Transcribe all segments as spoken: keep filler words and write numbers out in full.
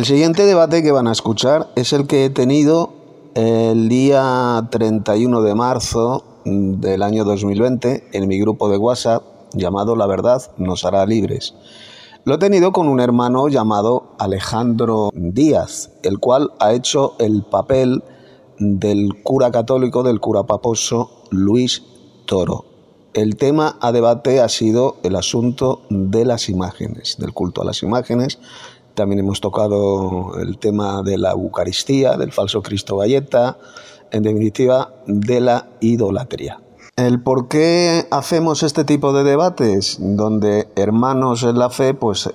El siguiente debate que van a escuchar es el que he tenido el día treinta y uno de marzo del año dos mil veinte en mi grupo de WhatsApp llamado La Verdad nos hará libres. Lo he tenido con un hermano llamado Alejandro Díaz, el cual ha hecho el papel del cura católico, del cura paposo Luis Toro. El tema a debate ha sido el asunto de las imágenes, del culto a las imágenes. También hemos tocado el tema de la Eucaristía, del falso Cristo Galleta, en definitiva, de la idolatría. El por qué hacemos este tipo de debates, donde hermanos en la fe pues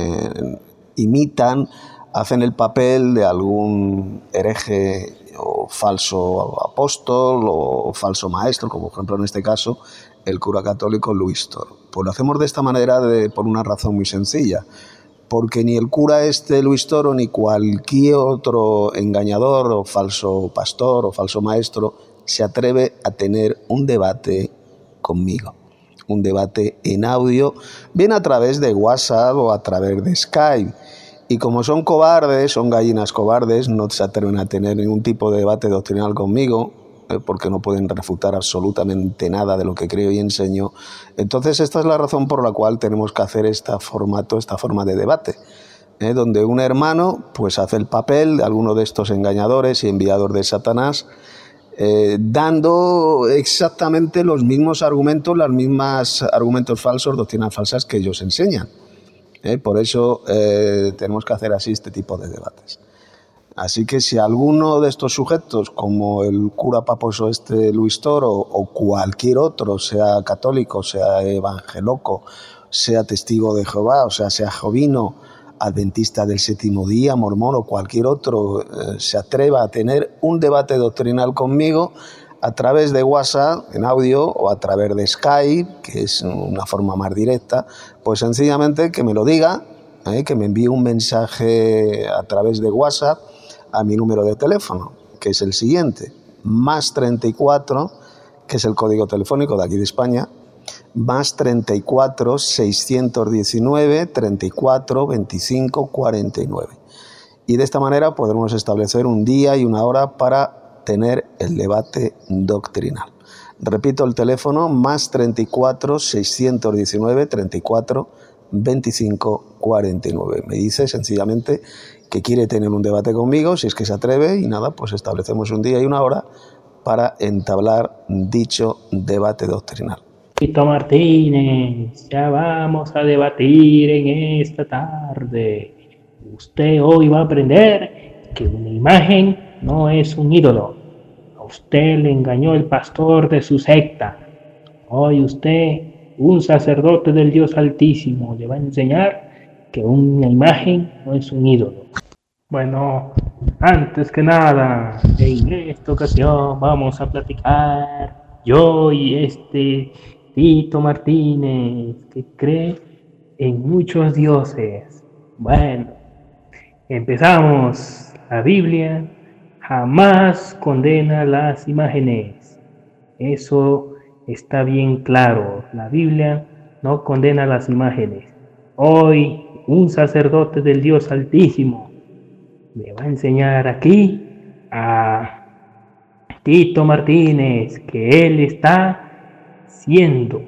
eh, imitan, hacen el papel de algún hereje o falso apóstol o falso maestro, como por ejemplo en este caso el cura católico Luis Toro. Pues lo hacemos de esta manera de, por una razón muy sencilla, porque ni el cura este Luis Toro ni cualquier otro engañador o falso pastor o falso maestro se atreve a tener un debate conmigo, un debate en audio, bien a través de WhatsApp o a través de Skype. Y como son cobardes, son gallinas cobardes, no se atreven a tener ningún tipo de debate doctrinal conmigo, eh, porque no pueden refutar absolutamente nada de lo que creo y enseño. Entonces esta es la razón por la cual tenemos que hacer este formato, esta forma de debate, eh, donde un hermano pues hace el papel de alguno de estos engañadores y enviados de Satanás, eh, dando exactamente los mismos argumentos, los mismos argumentos falsos, doctrinas falsas que ellos enseñan. ¿Eh? Por eso eh, tenemos que hacer así este tipo de debates. Así que si alguno de estos sujetos, como el cura paposo este Luis Toro, o cualquier otro, sea católico, sea evangeloco, sea testigo de Jehová, o sea, sea jovino, adventista del séptimo día, mormón o cualquier otro, eh, se atreva a tener un debate doctrinal conmigo, a través de WhatsApp en audio o a través de Skype, que es una forma más directa, pues sencillamente que me lo diga, ¿eh? que me envíe un mensaje a través de WhatsApp a mi número de teléfono, que es el siguiente, más treinta y cuatro, que es el código telefónico de aquí de España, más treinta y cuatro, seiscientos diecinueve, treinta y cuatro, veinticinco, cuarenta y nueve. Y de esta manera podremos establecer un día y una hora para tener el debate doctrinal. Repito el teléfono, más treinta y cuatro, seiscientos diecinueve, treinta y cuatro, veinticinco, cuarenta y nueve. Me dice sencillamente que quiere tener un debate conmigo, si es que se atreve, y nada, pues establecemos un día y una hora para entablar dicho debate doctrinal. Tito Martínez, ya vamos a debatir en esta tarde. Usted hoy va a aprender que una imagen no es un ídolo. A usted le engañó el pastor de su secta. Hoy usted, un sacerdote del Dios Altísimo, le va a enseñar que una imagen no es un ídolo. Bueno, antes que nada, en esta ocasión vamos a platicar yo y este Tito Martínez, que cree en muchos dioses. Bueno, empezamos. La Biblia jamás condena las imágenes. Eso está bien claro. La Biblia no condena las imágenes. Hoy, un sacerdote del Dios Altísimo le va a enseñar aquí a Tito Martínez que él está siendo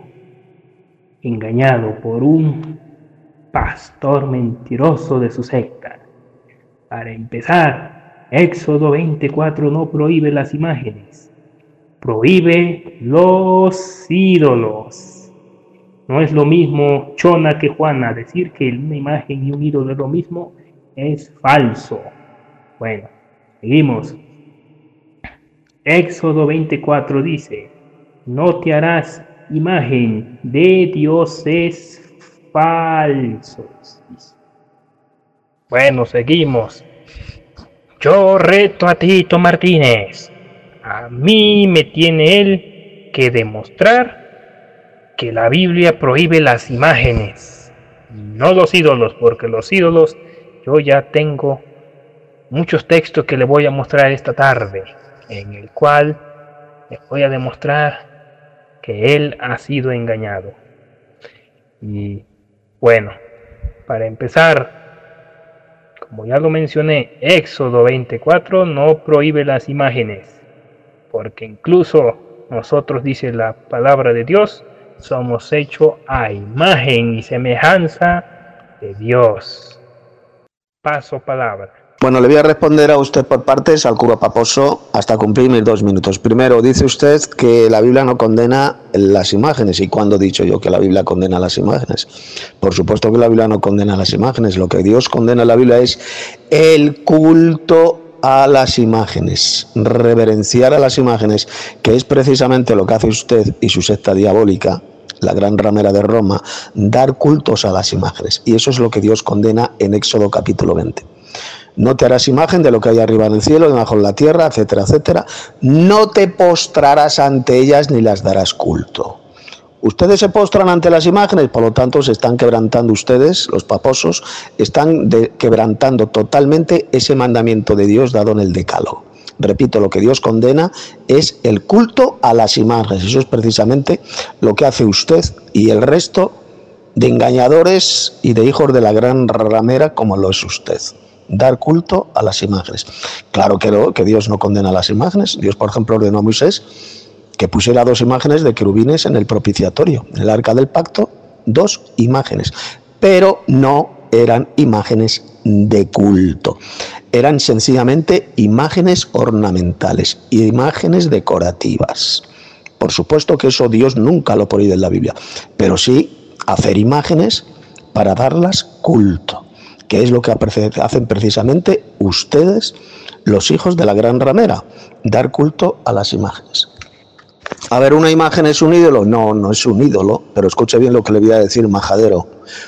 engañado por un pastor mentiroso de su secta. Para empezar, Éxodo veinticuatro no prohíbe las imágenes, prohíbe los ídolos. No es lo mismo chona que Juana. Decir que una imagen y un ídolo es lo mismo es falso. Bueno, seguimos. Éxodo veinticuatro dice: no te harás imagen de dioses falsos. Bueno, seguimos. Yo reto a Tito Martínez. A mí me tiene él que demostrar que la Biblia prohíbe las imágenes, no los ídolos, porque los ídolos yo ya tengo muchos textos que le voy a mostrar esta tarde, en el cual les voy a demostrar que él ha sido engañado. Y bueno, para empezar, como ya lo mencioné, Éxodo veinticuatro no prohíbe las imágenes, porque incluso nosotros, dice la palabra de Dios, somos hechos a imagen y semejanza de Dios. Paso palabra. Bueno, le voy a responder a usted por partes, al cura Paposo, hasta cumplir mis dos minutos. Primero, dice usted que la Biblia no condena las imágenes. ¿Y cuándo he dicho yo que la Biblia condena las imágenes? Por supuesto que la Biblia no condena las imágenes. Lo que Dios condena en la Biblia es el culto a las imágenes, reverenciar a las imágenes, que es precisamente lo que hace usted y su secta diabólica, la gran ramera de Roma, dar cultos a las imágenes. Y eso es lo que Dios condena en Éxodo capítulo veinte. No te harás imagen de lo que hay arriba en el cielo, debajo en la tierra, etcétera, etcétera. No te postrarás ante ellas ni las darás culto. Ustedes se postran ante las imágenes, por lo tanto se están quebrantando ustedes, los paposos, están de, quebrantando totalmente ese mandamiento de Dios dado en el Decálogo. Repito, lo que Dios condena es el culto a las imágenes. Eso es precisamente lo que hace usted y el resto de engañadores y de hijos de la gran ramera como lo es usted. Dar culto a las imágenes. Claro que, no, que Dios no condena las imágenes. Dios, por ejemplo, ordenó a Moisés que pusiera dos imágenes de querubines en el propiciatorio, en el arca del pacto, dos imágenes, pero no eran imágenes de culto, eran sencillamente imágenes ornamentales, imágenes decorativas. Por supuesto que eso Dios nunca lo prohíbe en la Biblia, pero sí hacer imágenes para darlas culto, que es lo que hacen precisamente ustedes, los hijos de la gran ramera, dar culto a las imágenes. A ver, ¿una imagen es un ídolo? No, no es un ídolo, pero escuche bien lo que le voy a decir, majadero.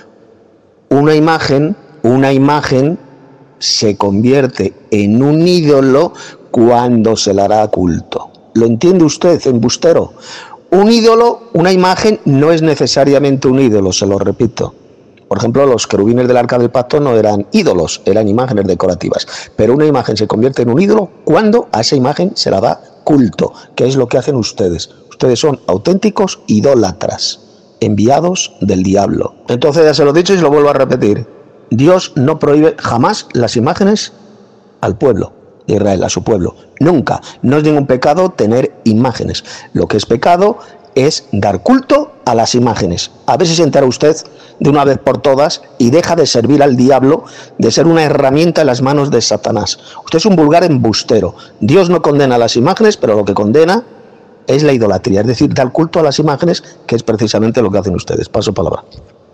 Una imagen, una imagen se convierte en un ídolo cuando se le hará culto. ¿Lo entiende usted, embustero? Un ídolo, una imagen, no es necesariamente un ídolo, se lo repito. Por ejemplo, los querubines del Arca del Pacto no eran ídolos, eran imágenes decorativas. Pero una imagen se convierte en un ídolo cuando a esa imagen se la da culto, que es lo que hacen ustedes. Ustedes son auténticos idólatras, enviados del diablo. Entonces, ya se lo he dicho y se lo vuelvo a repetir. Dios no prohíbe jamás las imágenes al pueblo de Israel, a su pueblo. Nunca. No es ningún pecado tener imágenes. Lo que es pecado es dar culto a las imágenes. A ver si se entera usted de una vez por todas y deja de servir al diablo, de ser una herramienta en las manos de Satanás. Usted es un vulgar embustero. Dios no condena las imágenes, pero lo que condena es la idolatría, es decir, dar culto a las imágenes, que es precisamente lo que hacen ustedes. Paso palabra.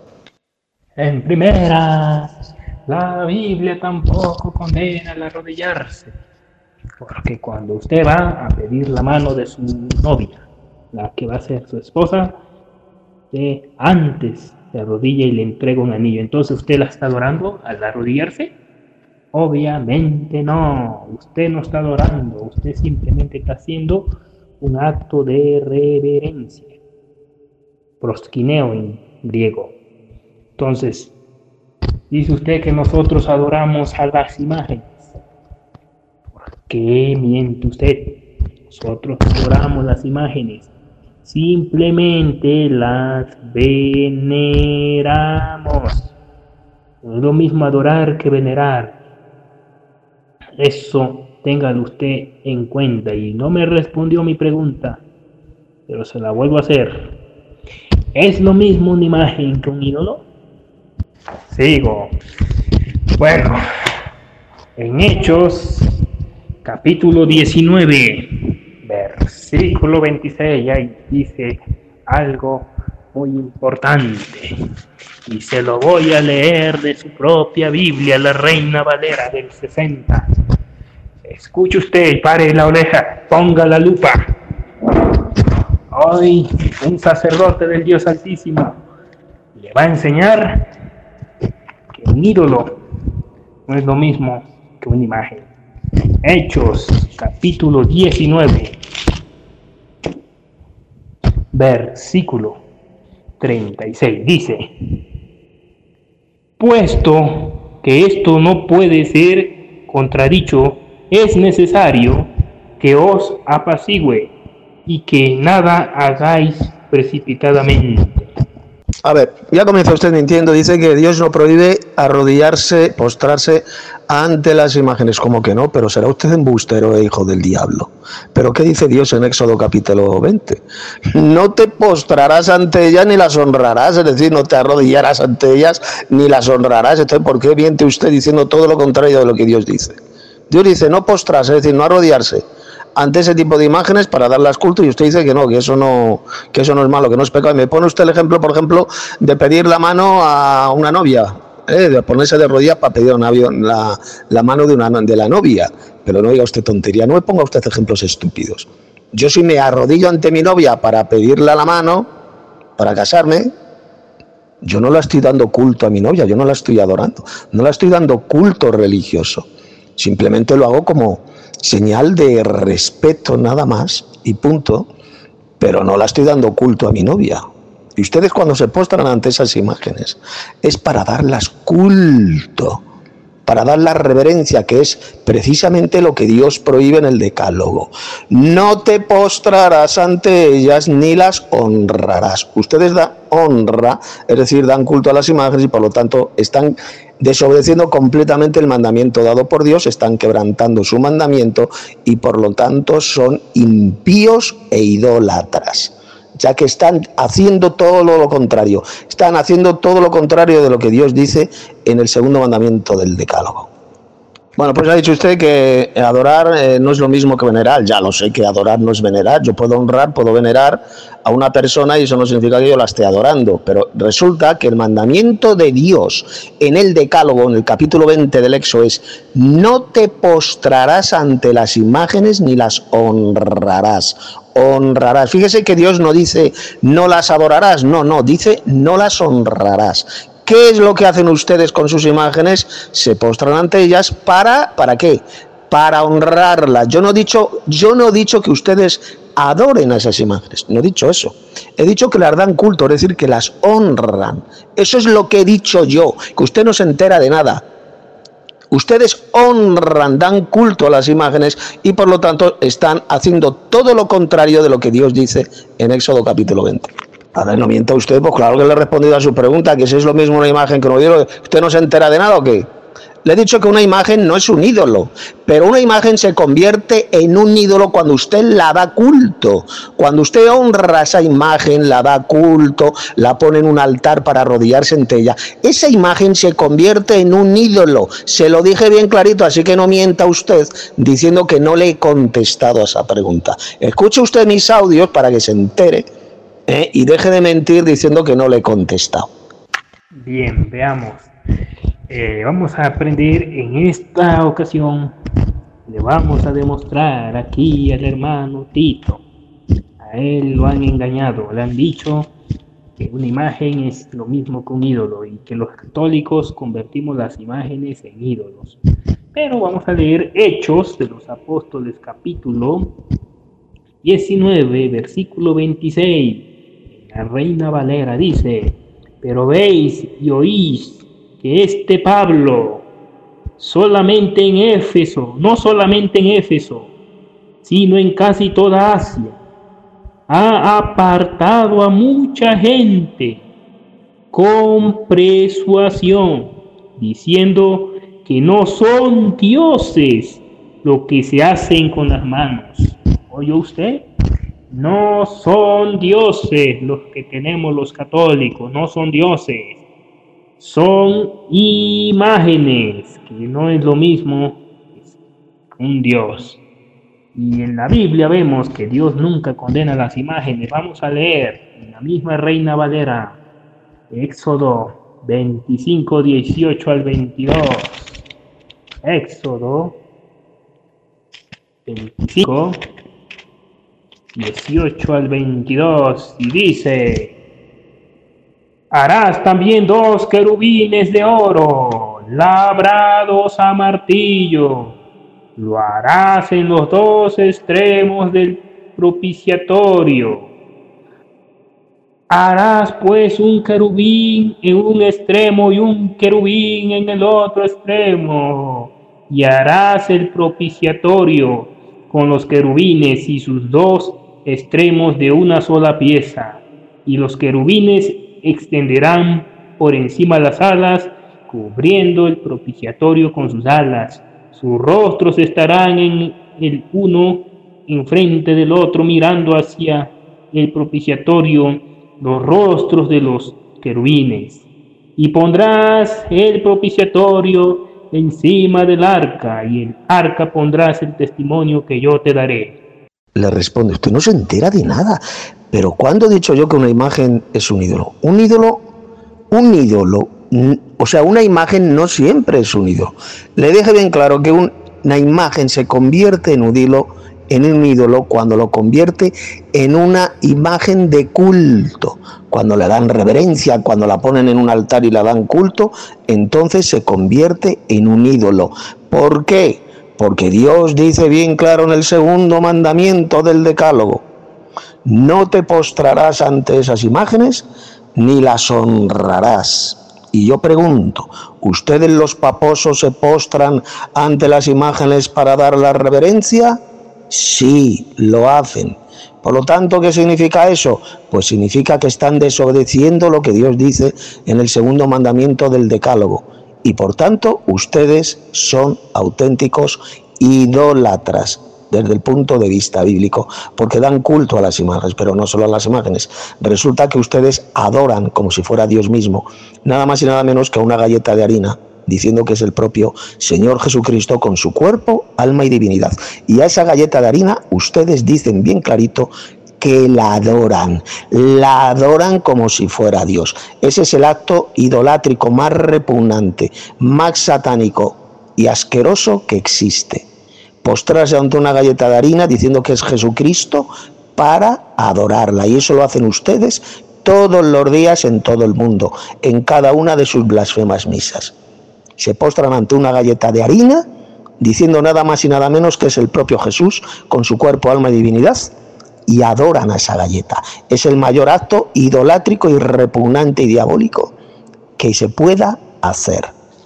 En primera, la Biblia tampoco condena el arrodillarse, porque cuando usted va a pedir la mano de su novia, la que va a ser su esposa, usted antes se arrodilla y le entrega un anillo. Entonces, ¿usted la está adorando al arrodillarse? Obviamente no. Usted no está adorando. Usted simplemente está haciendo un acto de reverencia. Proskineo en griego. Entonces, dice usted que nosotros adoramos a las imágenes. ¿Por qué miente usted? Nosotros adoramos las imágenes. Simplemente las veneramos. No es lo mismo adorar que venerar. Eso téngalo usted en cuenta. Y no me respondió mi pregunta, pero se la vuelvo a hacer. ¿Es lo mismo una imagen que un ídolo? Sigo. Bueno, en Hechos, capítulo diecinueve. Versículo veintiséis, ahí dice algo muy importante y se lo voy a leer de su propia Biblia, la Reina Valera del sesenta. Escuche usted y pare la oreja, ponga la lupa. Hoy un sacerdote del Dios Altísimo le va a enseñar que un ídolo no es lo mismo que una imagen. Hechos, capítulo diecinueve, versículo treinta y seis, dice: puesto que esto no puede ser contradicho, es necesario que os apacigüe y que nada hagáis precipitadamente. A ver, ya comienza usted mintiendo, dice que Dios no prohíbe arrodillarse, postrarse ante las imágenes, como que no, pero será usted embustero e hijo del diablo. ¿Pero qué dice Dios en Éxodo capítulo veinte? No te postrarás ante ellas ni las honrarás, es decir, no te arrodillarás ante ellas ni las honrarás. Entonces, ¿por qué miente usted diciendo todo lo contrario de lo que Dios dice? Dios dice no postrarse, es decir, no arrodillarse ante ese tipo de imágenes para darlas culto, y usted dice que no, que eso no, que eso no es malo, que no es pecado. Y me pone usted el ejemplo, por ejemplo, de pedir la mano a una novia, ¿eh? De ponerse de rodillas para pedir una, la, la mano de, una, de la novia. Pero no diga usted tontería, no me ponga usted ejemplos estúpidos. Yo si me arrodillo ante mi novia para pedirle la mano, para casarme, yo no la estoy dando culto a mi novia, yo no la estoy adorando, no la estoy dando culto religioso. Simplemente lo hago como señal de respeto nada más y punto, pero no la estoy dando culto a mi novia. Y ustedes cuando se postran ante esas imágenes es para darlas culto, para dar la reverencia, que es precisamente lo que Dios prohíbe en el Decálogo. No te postrarás ante ellas ni las honrarás. Ustedes dan honra, es decir, dan culto a las imágenes y por lo tanto están desobedeciendo completamente el mandamiento dado por Dios, están quebrantando su mandamiento y por lo tanto son impíos e idólatras, ya que están haciendo todo lo contrario, están haciendo todo lo contrario de lo que Dios dice en el segundo mandamiento del Decálogo. Bueno, pues ha dicho usted que adorar eh, no es lo mismo que venerar. Ya lo sé que adorar no es venerar. Yo puedo honrar, puedo venerar a una persona y eso no significa que yo la esté adorando. Pero resulta que el mandamiento de Dios en el Decálogo, en el capítulo veinte del Éxodo, es no te postrarás ante las imágenes ni las honrarás. Honrarás. Fíjese que Dios no dice no las adorarás, no, no, dice no las honrarás. ¿Qué es lo que hacen ustedes con sus imágenes? Se postran ante ellas para, ¿para qué? Para honrarlas. Yo no he dicho, yo no he dicho que ustedes adoren a esas imágenes, no he dicho eso. He dicho que las dan culto, es decir, que las honran. Eso es lo que he dicho yo, que usted no se entera de nada. Ustedes honran, dan culto a las imágenes y por lo tanto están haciendo todo lo contrario de lo que Dios dice en Éxodo capítulo veinte. A ver, no mienta usted, pues claro que le he respondido a su pregunta, que si es lo mismo una imagen que un ídolo. ¿Usted no se entera de nada o qué? Le he dicho que una imagen no es un ídolo, pero una imagen se convierte en un ídolo cuando usted la da culto. Cuando usted honra esa imagen, la da culto, la pone en un altar para arrodillarse ante ella, esa imagen se convierte en un ídolo. Se lo dije bien clarito, así que no mienta usted diciendo que no le he contestado a esa pregunta. Escuche usted mis audios para que se entere, ¿eh? Y deje de mentir diciendo que no le he contestado. Bien, veamos. Eh, vamos a aprender en esta ocasión, le vamos a demostrar aquí al hermano Tito. A él lo han engañado, le han dicho que una imagen es lo mismo que un ídolo y que los católicos convertimos las imágenes en ídolos. Pero vamos a leer Hechos de los Apóstoles capítulo diecinueve, versículo veintiséis. La Reina Valera dice: pero veis y oís que este Pablo, solamente en Éfeso, no solamente en Éfeso, sino en casi toda Asia, ha apartado a mucha gente con persuasión, diciendo que no son dioses lo que se hacen con las manos. ¿Oyó usted? No son dioses los que tenemos los católicos, no son dioses. Son imágenes, que no es lo mismo que un Dios. Y en la Biblia vemos que Dios nunca condena las imágenes. Vamos a leer en la misma Reina Valera, Éxodo veinticinco, dieciocho al veintidós. Éxodo veinticinco, dieciocho al veintidós, y dice: harás también dos querubines de oro, labrados a martillo. Lo harás en los dos extremos del propiciatorio. Harás pues un querubín en un extremo y un querubín en el otro extremo. Y harás el propiciatorio con los querubines y sus dos extremos de una sola pieza. Y los querubines extenderán por encima las alas, cubriendo el propiciatorio con sus alas. Sus rostros estarán en el uno enfrente del otro, mirando hacia el propiciatorio, los rostros de los querubines. Y pondrás el propiciatorio encima del arca, y el arca pondrás el testimonio que yo te daré. Le responde, usted no se entera de nada. Pero ¿cuándo he dicho yo que una imagen es un ídolo? Un ídolo, un ídolo, o sea, una imagen no siempre es un ídolo. Le deje bien claro que un, una imagen se convierte en un ídolo, en un ídolo cuando lo convierte en una imagen de culto. Cuando le dan reverencia, cuando la ponen en un altar y la dan culto, entonces se convierte en un ídolo. ¿Por qué? Porque Dios dice bien claro en el segundo mandamiento del Decálogo: no te postrarás ante esas imágenes ni las honrarás. Y yo pregunto, ¿ustedes los paposos se postran ante las imágenes para dar la reverencia? Sí, lo hacen. Por lo tanto, ¿qué significa eso? Pues significa que están desobedeciendo lo que Dios dice en el segundo mandamiento del Decálogo. Y por tanto, ustedes son auténticos idólatras desde el punto de vista bíblico, porque dan culto a las imágenes, pero no solo a las imágenes. Resulta que ustedes adoran como si fuera Dios mismo, nada más y nada menos que a una galleta de harina, diciendo que es el propio Señor Jesucristo con su cuerpo, alma y divinidad. Y a esa galleta de harina ustedes dicen bien clarito que la adoran, la adoran como si fuera Dios. Ese es el acto idolátrico más repugnante, más satánico y asqueroso que existe. Postrarse ante una galleta de harina diciendo que es Jesucristo para adorarla. Y eso lo hacen ustedes todos los días en todo el mundo, en cada una de sus blasfemas misas. Se postran ante una galleta de harina diciendo nada más y nada menos que es el propio Jesús con su cuerpo, alma y divinidad, y adoran a esa galleta. Es el mayor acto idolátrico y repugnante y diabólico que se pueda hacer.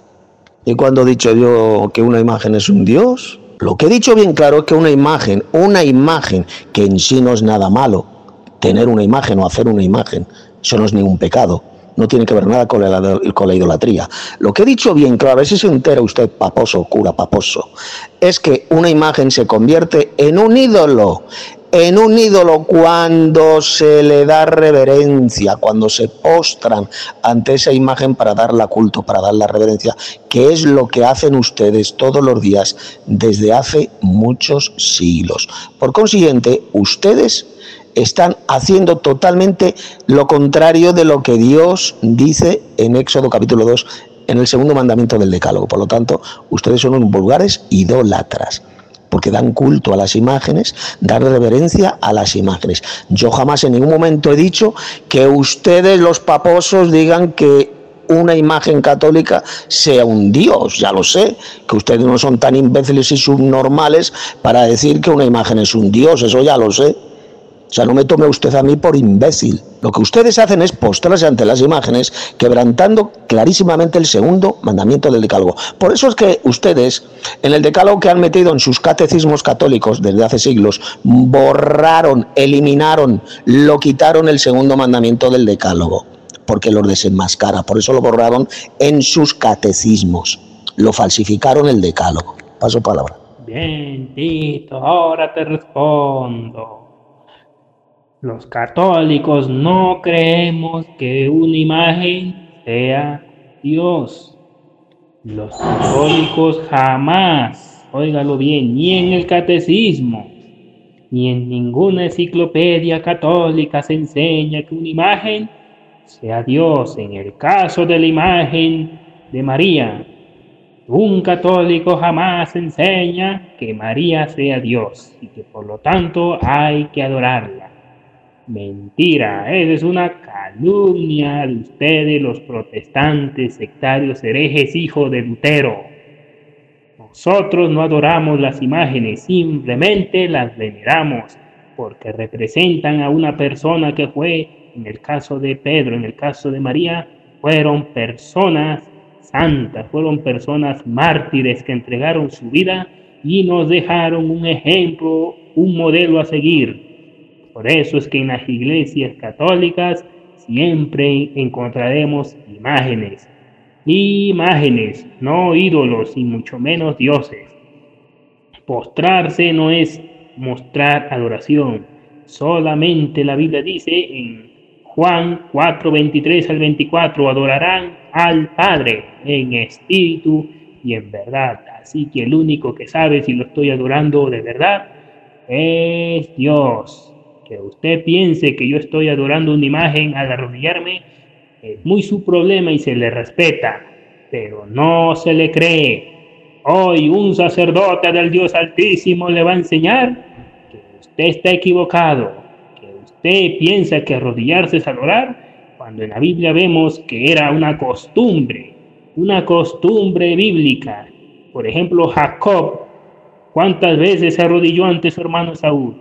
¿Y cuando he dicho yo que una imagen es un dios? Lo que he dicho bien claro es que una imagen, una imagen que en sí no es nada malo, tener una imagen o hacer una imagen, eso no es ningún pecado, no tiene que ver nada con la, con la idolatría. Lo que he dicho bien claro, a ver si se entera usted, paposo, cura paposo, es que una imagen se convierte en un ídolo, en un ídolo cuando se le da reverencia, cuando se postran ante esa imagen para darle culto, para darle reverencia, que es lo que hacen ustedes todos los días desde hace muchos siglos. Por consiguiente, ustedes están haciendo totalmente lo contrario de lo que Dios dice en Éxodo capítulo dos, en el segundo mandamiento del Decálogo. Por lo tanto, ustedes son unos vulgares idólatras, porque dan culto a las imágenes, dan reverencia a las imágenes. Yo jamás en ningún momento he dicho que ustedes, los paposos, digan que una imagen católica sea un dios. Ya lo sé, que ustedes no son tan imbéciles y subnormales para decir que una imagen es un dios, eso ya lo sé. O sea, no me tome usted a mí por imbécil. Lo que ustedes hacen es postrarse ante las imágenes, quebrantando clarísimamente el segundo mandamiento del Decálogo. Por eso es que ustedes, en el Decálogo que han metido en sus catecismos católicos desde hace siglos, borraron, eliminaron, lo quitaron el segundo mandamiento del Decálogo, porque los desenmascara. Por eso lo borraron en sus catecismos. Lo falsificaron el Decálogo. Paso palabra. Bien, Tito, ahora te respondo. Los católicos no creemos que una imagen sea Dios. Los católicos jamás, óigalo bien, ni en el catecismo, ni en ninguna enciclopedia católica se enseña que una imagen sea Dios. En el caso de la imagen de María, un católico jamás enseña que María sea Dios y que por lo tanto hay que adorarla. Mentira, esa es una calumnia de ustedes, los protestantes, sectarios, herejes, hijos de Lutero. Nosotros no adoramos las imágenes, simplemente las veneramos, porque representan a una persona que fue, en el caso de Pedro, en el caso de María, fueron personas santas, fueron personas mártires que entregaron su vida y nos dejaron un ejemplo, un modelo a seguir. Por eso es que en las iglesias católicas siempre encontraremos imágenes. Imágenes, no ídolos y mucho menos dioses. Postrarse no es mostrar adoración. Solamente la Biblia dice en Juan cuatro, veintitrés al veinticuatro, adorarán al Padre en espíritu y en verdad. Así que el único que sabe si lo estoy adorando de verdad es Dios. Que usted piense que yo estoy adorando una imagen al arrodillarme es muy su problema y se le respeta, pero no se le cree. Hoy un sacerdote del Dios Altísimo le va a enseñar que usted está equivocado, que usted piensa que arrodillarse es adorar, cuando en la Biblia vemos que era una costumbre, una costumbre bíblica. Por ejemplo, Jacob, ¿cuántas veces se arrodilló ante su hermano Saúl?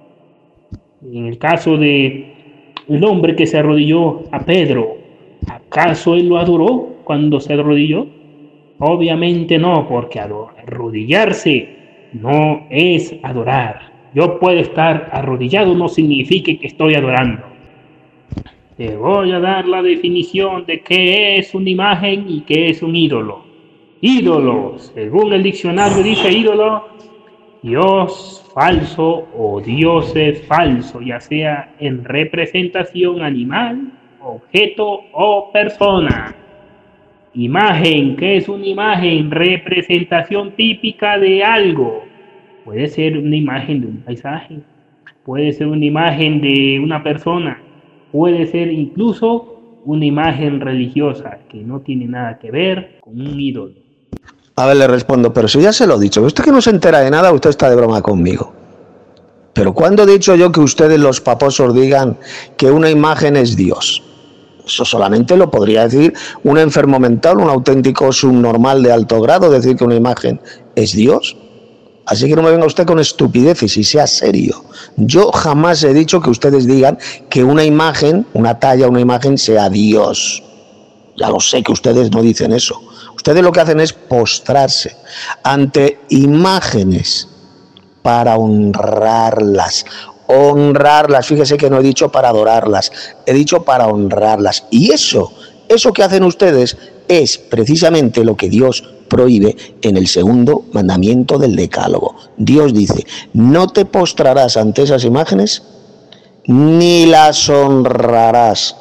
En el caso de el hombre que se arrodilló a Pedro, ¿acaso él lo adoró cuando se arrodilló? Obviamente no, porque arrodillarse no es adorar. Yo puedo estar arrodillado, no significa que estoy adorando. Te voy a dar la definición de qué es una imagen y qué es un ídolo. Ídolo, según el diccionario dice ídolo, Dios falso o dioses falso, ya sea en representación animal, objeto o persona. Imagen, ¿qué es una imagen? Representación típica de algo. Puede ser una imagen de un paisaje, puede ser una imagen de una persona, puede ser incluso una imagen religiosa que no tiene nada que ver con un ídolo. A ver, le respondo, pero si ya se lo he dicho, usted que no se entera de nada, usted está de broma conmigo. Pero ¿cuándo he dicho yo que ustedes los paposos digan que una imagen es Dios? Eso solamente lo podría decir un enfermo mental, un auténtico subnormal de alto grado, decir que una imagen es Dios. Así que no me venga usted con estupideces y sea serio. Yo jamás he dicho que ustedes digan que una imagen, una talla, una imagen sea Dios. Ya lo sé que ustedes no dicen eso. Ustedes lo que hacen es postrarse ante imágenes para honrarlas. Honrarlas, fíjese que no he dicho para adorarlas, he dicho para honrarlas. Y eso, eso que hacen ustedes es precisamente lo que Dios prohíbe en el segundo mandamiento del Decálogo. Dios dice, no te postrarás ante esas imágenes ni las honrarás.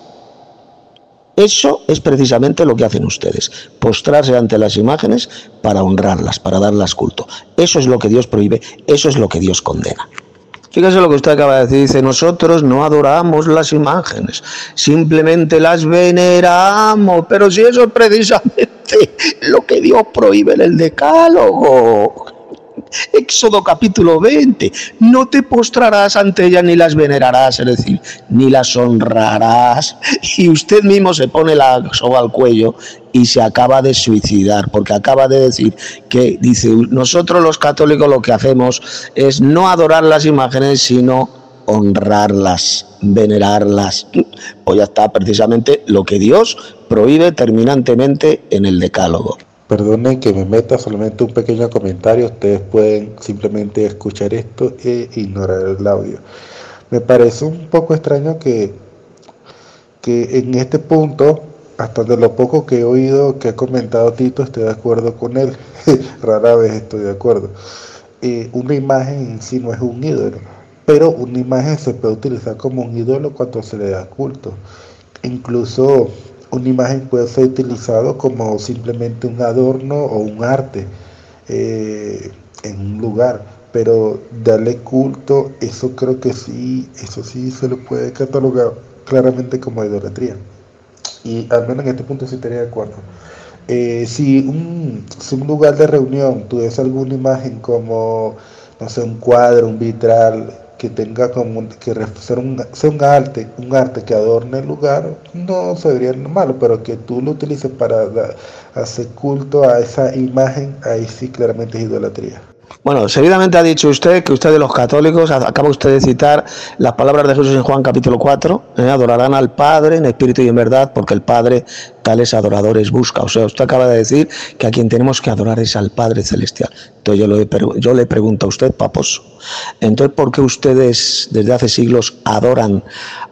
Eso es precisamente lo que hacen ustedes, postrarse ante las imágenes para honrarlas, para darlas culto. Eso es lo que Dios prohíbe, eso es lo que Dios condena. Fíjese lo que usted acaba de decir, dice, nosotros no adoramos las imágenes, simplemente las veneramos, pero si eso es precisamente lo que Dios prohíbe en el Decálogo. Éxodo capítulo veinte, no te postrarás ante ellas ni las venerarás, es decir, ni las honrarás. Y usted mismo se pone la soga al cuello y se acaba de suicidar, porque acaba de decir que, dice, nosotros los católicos lo que hacemos es no adorar las imágenes, sino honrarlas, venerarlas. Pues ya está precisamente lo que Dios prohíbe terminantemente en el Decálogo. Perdonen que me meta solamente un pequeño comentario, ustedes pueden simplemente escuchar esto e ignorar el audio. Me parece un poco extraño que, que en este punto, hasta de lo poco que he oído que ha comentado Tito, estoy de acuerdo con él, rara vez estoy de acuerdo. Eh, una imagen en sí no es un ídolo, pero una imagen se puede utilizar como un ídolo cuando se le da culto. Incluso una imagen puede ser utilizado como simplemente un adorno o un arte eh, en un lugar, pero darle culto, eso creo que sí, eso sí se lo puede catalogar claramente como idolatría. Y al menos en este punto sí estaría de acuerdo. Eh, si, un, si un lugar de reunión tuviese alguna imagen como, no sé, un cuadro, un vitral, que tenga como que sea un, sea un arte, un arte que adorne el lugar, no sería malo, pero que tú lo utilices para da, hacer culto a esa imagen, ahí sí claramente es idolatría. Bueno, seguidamente ha dicho usted que ustedes los católicos, acaba usted de citar las palabras de Jesús en Juan capítulo cuatro, eh, adorarán al Padre en espíritu y en verdad, porque el Padre tales adoradores busca. O sea, usted acaba de decir que a quien tenemos que adorar es al Padre Celestial. Entonces yo, lo, yo le pregunto a usted, paposo, entonces ¿por qué ustedes desde hace siglos adoran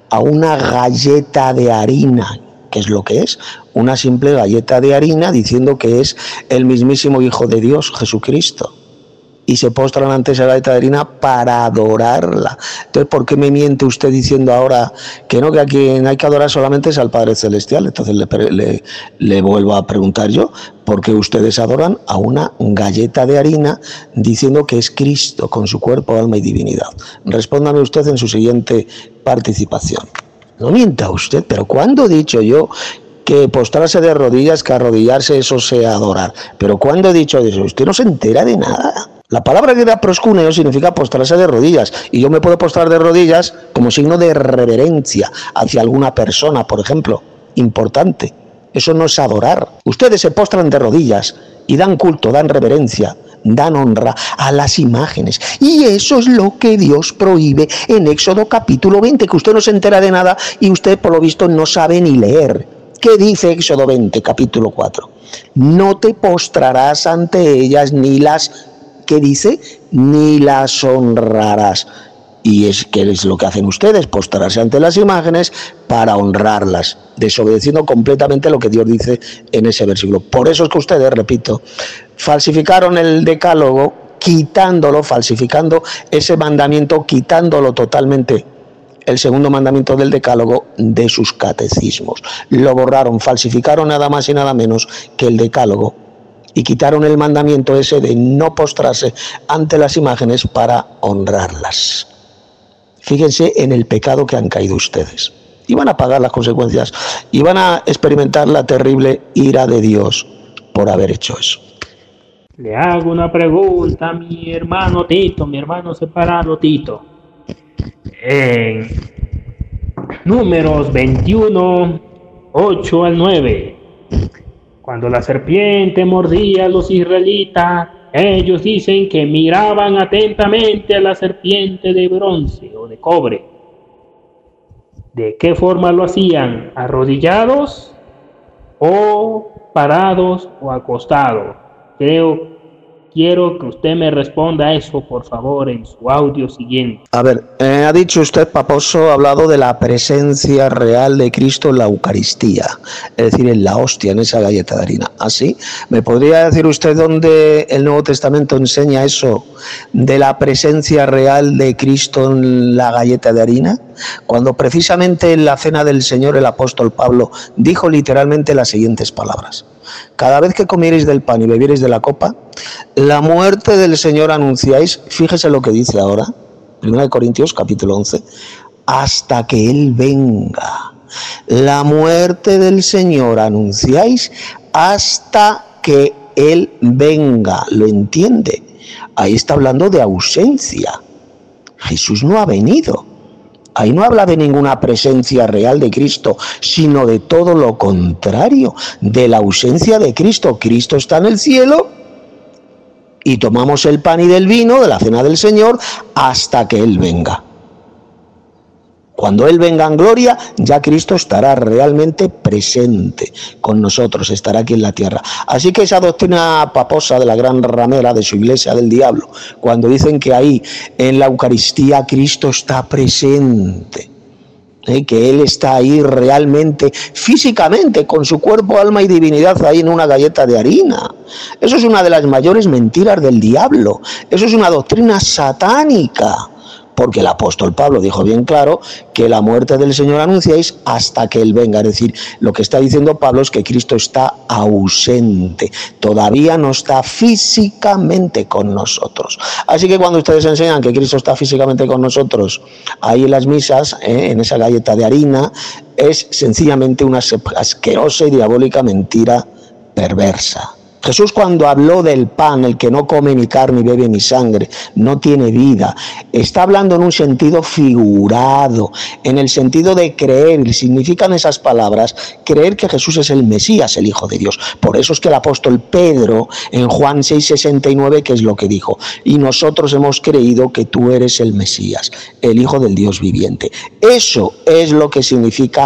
a una galleta de harina, que es lo que es, una simple galleta de harina, diciendo que es el mismísimo Hijo de Dios, Jesucristo. Y se postran ante esa galleta de harina para adorarla. Entonces, ¿por qué me miente usted diciendo ahora que no, que a quien hay que adorar solamente es al Padre Celestial? Entonces le, le, le vuelvo a preguntar yo, ¿por qué ustedes adoran a una galleta de harina diciendo que es Cristo con su cuerpo, alma y divinidad? Respóndame usted en su siguiente participación. No mienta usted, pero ¿cuándo he dicho yo que postrarse de rodillas, que arrodillarse, eso sea adorar? ¿Pero cuándo he dicho eso? Usted no se entera de nada. La palabra griega proscuneo significa postrarse de rodillas, y yo me puedo postrar de rodillas como signo de reverencia hacia alguna persona, por ejemplo, importante. Eso no es adorar. Ustedes se postran de rodillas y dan culto, dan reverencia, dan honra a las imágenes. Y eso es lo que Dios prohíbe en Éxodo capítulo veinte, que usted no se entera de nada y usted por lo visto no sabe ni leer. ¿Qué dice Éxodo veinte, capítulo cuatro? No te postrarás ante ellas ni las... ¿Qué dice? Ni las honrarás. Y es que es lo que hacen ustedes, postrarse ante las imágenes para honrarlas, desobedeciendo completamente lo que Dios dice en ese versículo. Por eso es que ustedes, repito, falsificaron el decálogo, quitándolo, falsificando ese mandamiento, quitándolo totalmente, el segundo mandamiento del decálogo, de sus catecismos. Lo borraron, falsificaron nada más y nada menos que el decálogo, y quitaron el mandamiento ese de no postrarse ante las imágenes para honrarlas. Fíjense en el pecado que han caído ustedes. Y van a pagar las consecuencias y van a experimentar la terrible ira de Dios por haber hecho eso. Le hago una pregunta a mi hermano Tito, mi hermano separado Tito. En Números veintiuno, ocho al nueve. Cuando la serpiente mordía a los israelitas, ellos dicen que miraban atentamente a la serpiente de bronce o de cobre. ¿De qué forma lo hacían? ¿Arrodillados o parados o acostados? Creo, quiero que usted me responda a eso, por favor, en su audio siguiente. A ver, eh, ha dicho usted, Paposo, ha hablado de la presencia real de Cristo en la Eucaristía, es decir, en la hostia, en esa galleta de harina. ¿Así? ¿Me podría decir usted dónde el Nuevo Testamento enseña eso de la presencia real de Cristo en la galleta de harina? Cuando precisamente en la cena del Señor el apóstol Pablo dijo literalmente las siguientes palabras: cada vez que comiereis del pan y bebiereis de la copa, la muerte del Señor anunciáis. Fíjese lo que dice ahora, primera de Corintios capítulo once, hasta que Él venga. La muerte del Señor anunciáis hasta que Él venga. ¿Lo entiende? Ahí está hablando de ausencia. Jesús no ha venido. Ahí no habla de ninguna presencia real de Cristo, sino de todo lo contrario, de la ausencia de Cristo. Cristo está en el cielo y tomamos el pan y del vino de la cena del Señor hasta que Él venga. Cuando Él venga en gloria, ya Cristo estará realmente presente con nosotros, estará aquí en la tierra. Así que esa doctrina paposa de la gran ramera de su iglesia del diablo, cuando dicen que ahí en la Eucaristía Cristo está presente, ¿eh? que Él está ahí realmente, físicamente, con su cuerpo, alma y divinidad ahí en una galleta de harina. Eso es una de las mayores mentiras del diablo. Eso es una doctrina satánica. Porque el apóstol Pablo dijo bien claro que la muerte del Señor anunciáis hasta que Él venga. Es decir, lo que está diciendo Pablo es que Cristo está ausente, todavía no está físicamente con nosotros. Así que cuando ustedes enseñan que Cristo está físicamente con nosotros ahí en las misas, ¿eh? en esa galleta de harina, es sencillamente una asquerosa y diabólica mentira perversa. Jesús, cuando habló del pan, el que no come mi carne y bebe mi sangre, no tiene vida, está hablando en un sentido figurado, en el sentido de creer. Significan esas palabras creer que Jesús es el Mesías, el Hijo de Dios. Por eso es que el apóstol Pedro en Juan seis sesenta y nueve, ¿qué es lo que dijo? Y nosotros hemos creído que tú eres el Mesías, el Hijo del Dios viviente. Eso es lo que significa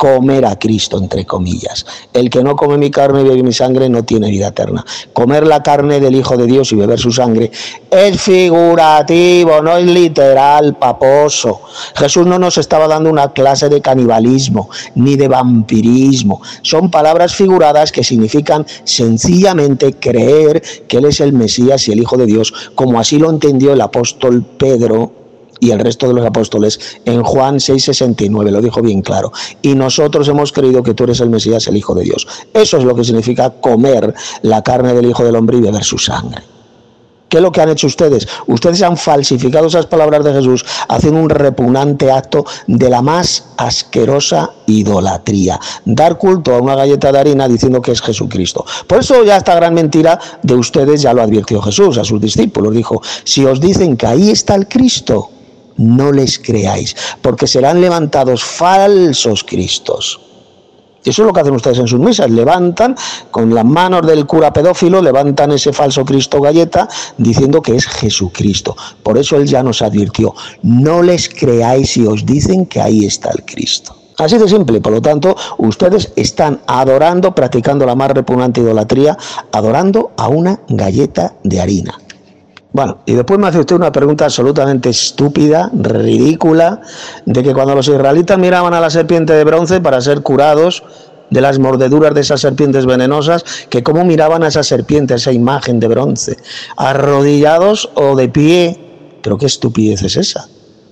comer a Cristo, entre comillas. El que no come mi carne y bebe mi sangre no tiene vida eterna. Comer la carne del Hijo de Dios y beber su sangre es figurativo, no es literal, paposo. Jesús no nos estaba dando una clase de canibalismo ni de vampirismo. Son palabras figuradas que significan sencillamente creer que Él es el Mesías y el Hijo de Dios, como así lo entendió el apóstol Pedro y el resto de los apóstoles en Juan seis sesenta y nueve, lo dijo bien claro. Y nosotros hemos creído que tú eres el Mesías, el Hijo de Dios. Eso es lo que significa comer la carne del Hijo del Hombre y beber su sangre. ¿Qué es lo que han hecho ustedes? Ustedes han falsificado esas palabras de Jesús haciendo un repugnante acto de la más asquerosa idolatría. Dar culto a una galleta de harina diciendo que es Jesucristo. Por eso ya esta gran mentira de ustedes ya lo advirtió Jesús a sus discípulos. Dijo, si os dicen que ahí está el Cristo, no les creáis, porque serán levantados falsos cristos. Y eso es lo que hacen ustedes en sus misas, levantan con las manos del cura pedófilo, levantan ese falso Cristo galleta diciendo que es Jesucristo. Por eso Él ya nos advirtió, no les creáis si os dicen que ahí está el Cristo. Así de simple, por lo tanto, ustedes están adorando, practicando la más repugnante idolatría, adorando a una galleta de harina. Bueno, y después me hace usted una pregunta absolutamente estúpida, ridícula, de que cuando los israelitas miraban a la serpiente de bronce para ser curados de las mordeduras de esas serpientes venenosas, que cómo miraban a esa serpiente, a esa imagen de bronce, arrodillados o de pie. Pero qué estupidez es esa.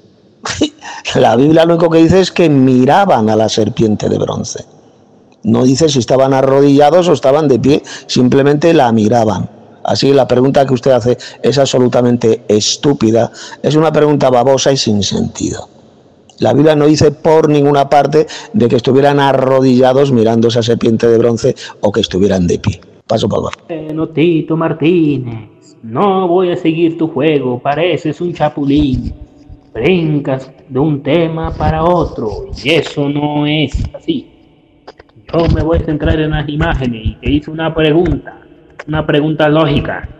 La Biblia lo único que dice es que miraban a la serpiente de bronce. No dice si estaban arrodillados o estaban de pie, simplemente la miraban. Así que la pregunta que usted hace es absolutamente estúpida, es una pregunta babosa y sin sentido. La Biblia no dice por ninguna parte de que estuvieran arrodillados mirando esa serpiente de bronce o que estuvieran de pie. Paso por favor. Bueno, Tito Martínez, no voy a seguir tu juego, pareces un chapulín. Brincas de un tema para otro y eso no es así. Yo me voy a centrar en las imágenes y te hice una pregunta. Una pregunta lógica.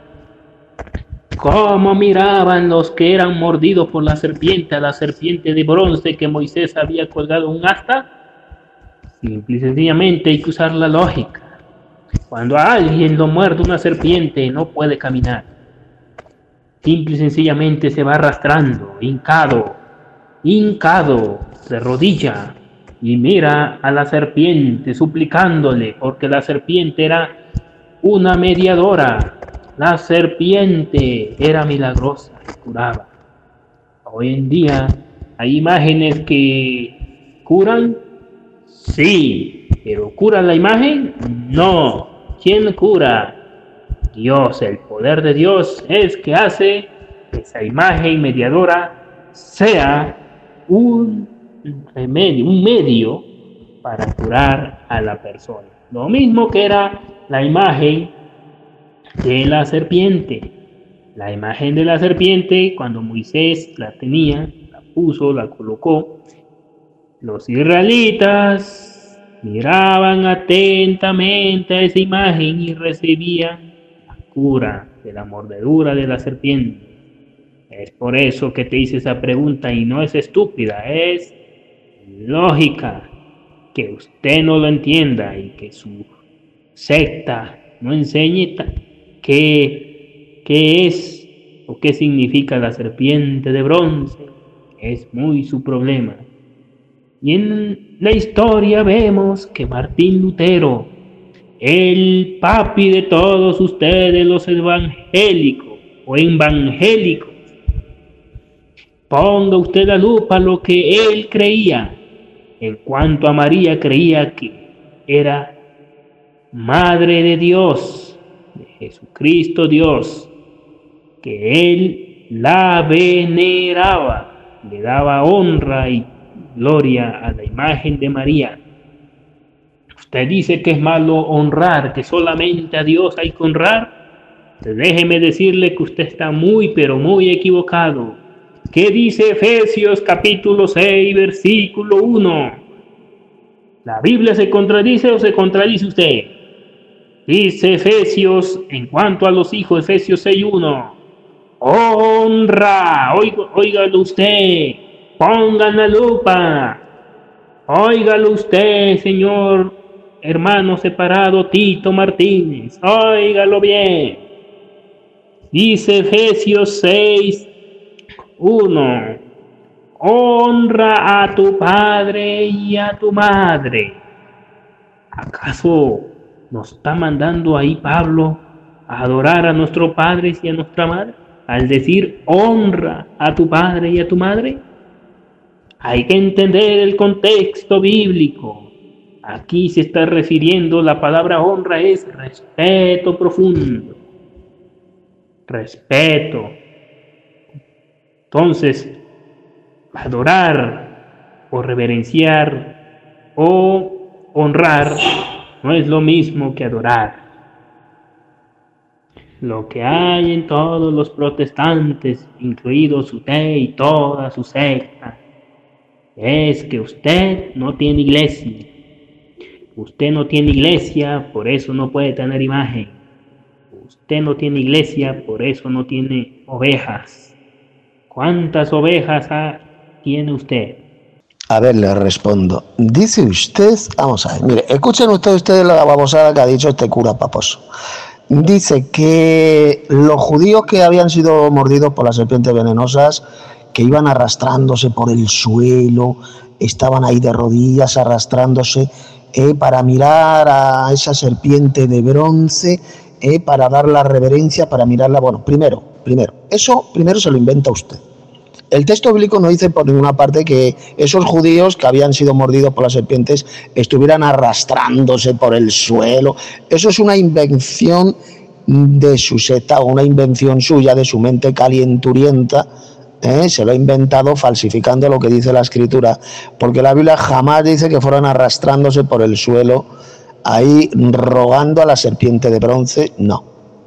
¿Cómo miraban los que eran mordidos por la serpiente a la serpiente de bronce que Moisés había colgado en un asta? Simple y sencillamente hay que usar la lógica. Cuando a alguien lo muerde una serpiente no puede caminar. Simple y sencillamente se va arrastrando, hincado, hincado, de rodilla, y mira a la serpiente suplicándole, porque la serpiente era una mediadora. La serpiente era milagrosa y curaba. Hoy en día hay imágenes que curan, sí, pero ¿cura la imagen? No. ¿Quién cura? Dios. El poder de Dios es que hace que esa imagen mediadora sea un remedio, un medio para curar a la persona. Lo mismo que era la imagen de la serpiente. La imagen de la serpiente, cuando Moisés la tenía, la puso, la colocó, los israelitas miraban atentamente a esa imagen y recibían la cura de la mordedura de la serpiente. Es por eso que te hice esa pregunta y no es estúpida, es lógica. Que usted no lo entienda y que su secta no enseñe qué, qué es o qué significa la serpiente de bronce, es muy su problema. Y en la historia vemos que Martín Lutero, el papi de todos ustedes los evangélicos o evangélicos, ponga usted la lupa a lo que él creía. En cuanto a María, creía que era Madre de Dios, de Jesucristo Dios, que él la veneraba, le daba honra y gloria a la imagen de María. Usted dice que es malo honrar, que solamente a Dios hay que honrar. Déjeme decirle que usted está muy, pero muy equivocado. ¿Qué dice Efesios capítulo seis, versículo uno? ¿La Biblia se contradice o se contradice usted? Dice Efesios, en cuanto a los hijos, Efesios seis uno. Honra, oígalo usted, pongan la lupa. Óigalo usted, señor hermano separado Tito Martínez, óigalo bien. Dice Efesios seis, uno, honra a tu padre y a tu madre. ¿Acaso nos está mandando ahí Pablo a adorar a nuestros padres y a nuestra madre? Al decir honra a tu padre y a tu madre, hay que entender el contexto bíblico. Aquí se está refiriendo, la palabra honra es respeto profundo. Respeto. Entonces, adorar o reverenciar o honrar no es lo mismo que adorar. Lo que hay en todos los protestantes, incluidos usted y toda su secta, es que usted no tiene iglesia. Usted no tiene iglesia, por eso no puede tener imagen. Usted no tiene iglesia, por eso no tiene ovejas. ¿Cuántas ovejas tiene usted? A ver, le respondo. Dice usted, vamos a ver, mire, escuchen ustedes ustedes la babosada que ha dicho este cura paposo. Dice que los judíos que habían sido mordidos por las serpientes venenosas, que iban arrastrándose por el suelo, estaban ahí de rodillas arrastrándose eh, para mirar a esa serpiente de bronce, eh, para dar la reverencia, para mirarla. Bueno, primero, primero, eso primero se lo inventa usted. El texto bíblico no dice por ninguna parte que esos judíos que habían sido mordidos por las serpientes estuvieran arrastrándose por el suelo. Eso es una invención de su secta, una invención suya, de su mente calienturienta. ¿Eh? Se lo ha inventado falsificando lo que dice la Escritura, porque la Biblia jamás dice que fueran arrastrándose por el suelo ahí rogando a la serpiente de bronce, no.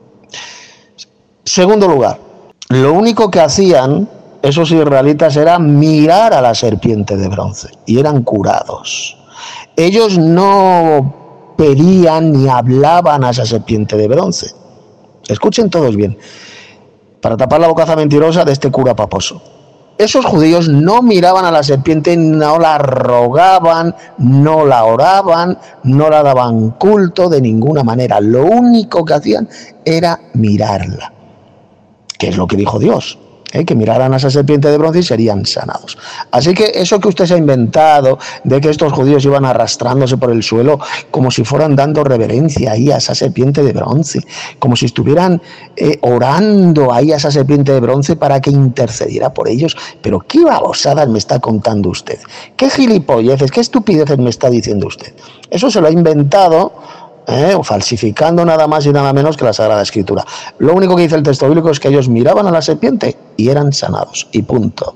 Segundo lugar, lo único que hacían esos israelitas era mirar a la serpiente de bronce y eran curados. Ellos no pedían ni hablaban a esa serpiente de bronce. Escuchen todos bien, para tapar la bocaza mentirosa de este cura paposo. Esos judíos no miraban a la serpiente, no la rogaban, no la oraban, no la daban culto de ninguna manera. Lo único que hacían era mirarla, que es lo que dijo Dios. ¿Eh? Que miraran a esa serpiente de bronce y serían sanados. Así que eso que usted se ha inventado de que estos judíos iban arrastrándose por el suelo como si fueran dando reverencia ahí a esa serpiente de bronce, como si estuvieran eh, orando ahí a esa serpiente de bronce para que intercediera por ellos. Pero qué babosadas me está contando usted, qué gilipolleces, qué estupideces me está diciendo usted. Eso se lo ha inventado Eh, o falsificando nada más y nada menos que la Sagrada Escritura. Lo único que dice el texto bíblico es que ellos miraban a la serpiente y eran sanados, y punto.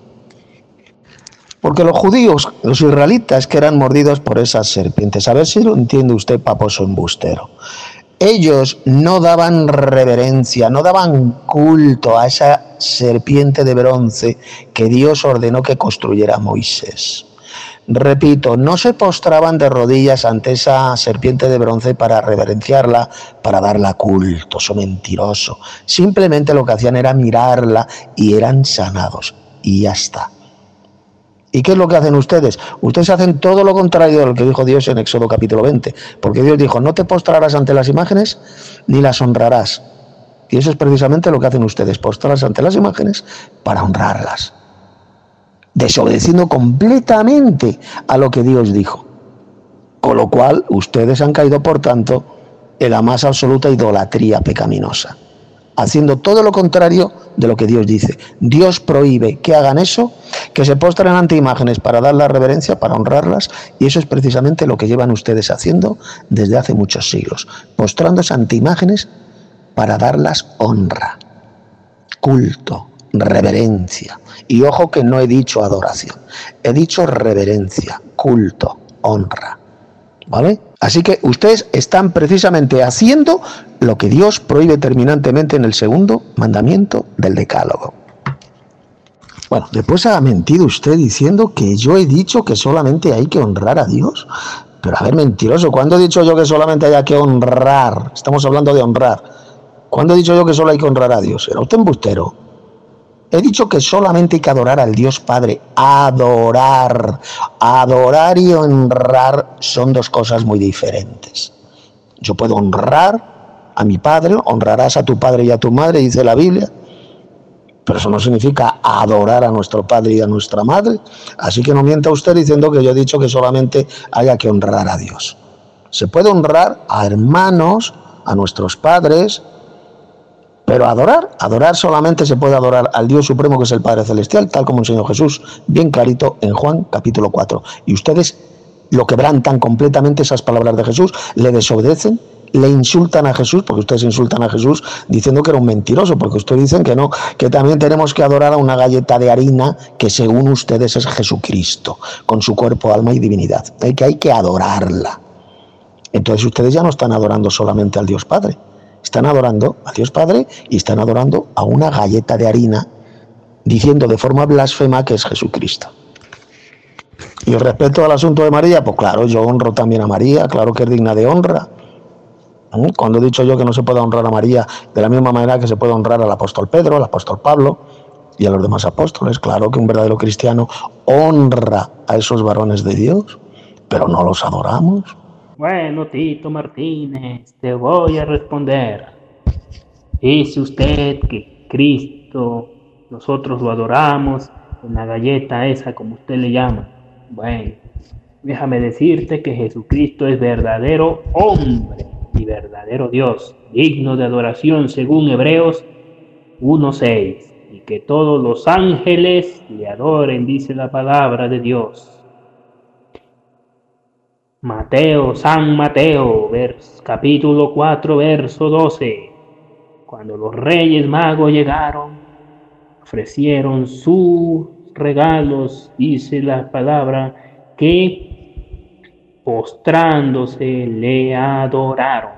Porque los judíos, los israelitas que eran mordidos por esas serpientes, a ver si lo entiende usted, paposo embustero, ellos no daban reverencia, no daban culto a esa serpiente de bronce que Dios ordenó que construyera Moisés. Repito, no se postraban de rodillas ante esa serpiente de bronce para reverenciarla, para darla culto, eso mentiroso. Simplemente lo que hacían era mirarla y eran sanados. Y ya está. ¿Y qué es lo que hacen ustedes? Ustedes hacen todo lo contrario de lo que dijo Dios en Éxodo capítulo veinte. Porque Dios dijo, no te postrarás ante las imágenes ni las honrarás. Y eso es precisamente lo que hacen ustedes, postrarse ante las imágenes para honrarlas, desobedeciendo completamente a lo que Dios dijo. Con lo cual, ustedes han caído, por tanto, en la más absoluta idolatría pecaminosa, haciendo todo lo contrario de lo que Dios dice. Dios prohíbe que hagan eso, que se postren ante imágenes para dar la reverencia, para honrarlas, y eso es precisamente lo que llevan ustedes haciendo desde hace muchos siglos, postrándose ante imágenes para darlas honra, culto, reverencia. Y ojo que no he dicho adoración, he dicho reverencia, culto, honra, ¿vale? Así que ustedes están precisamente haciendo lo que Dios prohíbe terminantemente en el segundo mandamiento del Decálogo. Bueno, después ha mentido usted diciendo que yo he dicho que solamente hay que honrar a Dios. Pero a ver, mentiroso, ¿cuándo he dicho yo que solamente haya que honrar? Estamos hablando de honrar. ¿Cuándo he dicho yo que solo hay que honrar a Dios? Era usted embustero. He dicho que solamente hay que adorar al Dios Padre. Adorar. Adorar y honrar son dos cosas muy diferentes. Yo puedo honrar a mi padre, honrarás a tu padre y a tu madre, dice la Biblia, pero eso no significa adorar a nuestro padre y a nuestra madre. Así que no mienta usted diciendo que yo he dicho que solamente haya que honrar a Dios. Se puede honrar a hermanos, a nuestros padres, pero adorar, adorar solamente se puede adorar al Dios Supremo, que es el Padre Celestial, tal como enseñó Jesús, bien clarito en Juan capítulo cuatro. Y ustedes lo quebrantan completamente esas palabras de Jesús, le desobedecen, le insultan a Jesús, porque ustedes insultan a Jesús diciendo que era un mentiroso, porque ustedes dicen que no, que también tenemos que adorar a una galleta de harina que según ustedes es Jesucristo, con su cuerpo, alma y divinidad, ¿eh? Que hay que adorarla. Entonces ustedes ya no están adorando solamente al Dios Padre, están adorando a Dios Padre y están adorando a una galleta de harina, diciendo de forma blasfema que es Jesucristo. Y respecto al asunto de María, pues claro, yo honro también a María, claro que es digna de honra. Cuando he dicho yo que no se puede honrar a María de la misma manera que se puede honrar al apóstol Pedro, al apóstol Pablo y a los demás apóstoles, claro que un verdadero cristiano honra a esos varones de Dios, pero no los adoramos. Bueno, Tito Martínez, te voy a responder. Dice usted que Cristo, nosotros lo adoramos en la galleta esa, como usted le llama. Bueno, déjame decirte que Jesucristo es verdadero hombre y verdadero Dios, digno de adoración según Hebreos uno seis, y que todos los ángeles le adoren, dice la palabra de Dios. Mateo, San Mateo, vers, capítulo cuatro, verso doce. Cuando los reyes magos llegaron, ofrecieron sus regalos, dice la palabra, que postrándose le adoraron.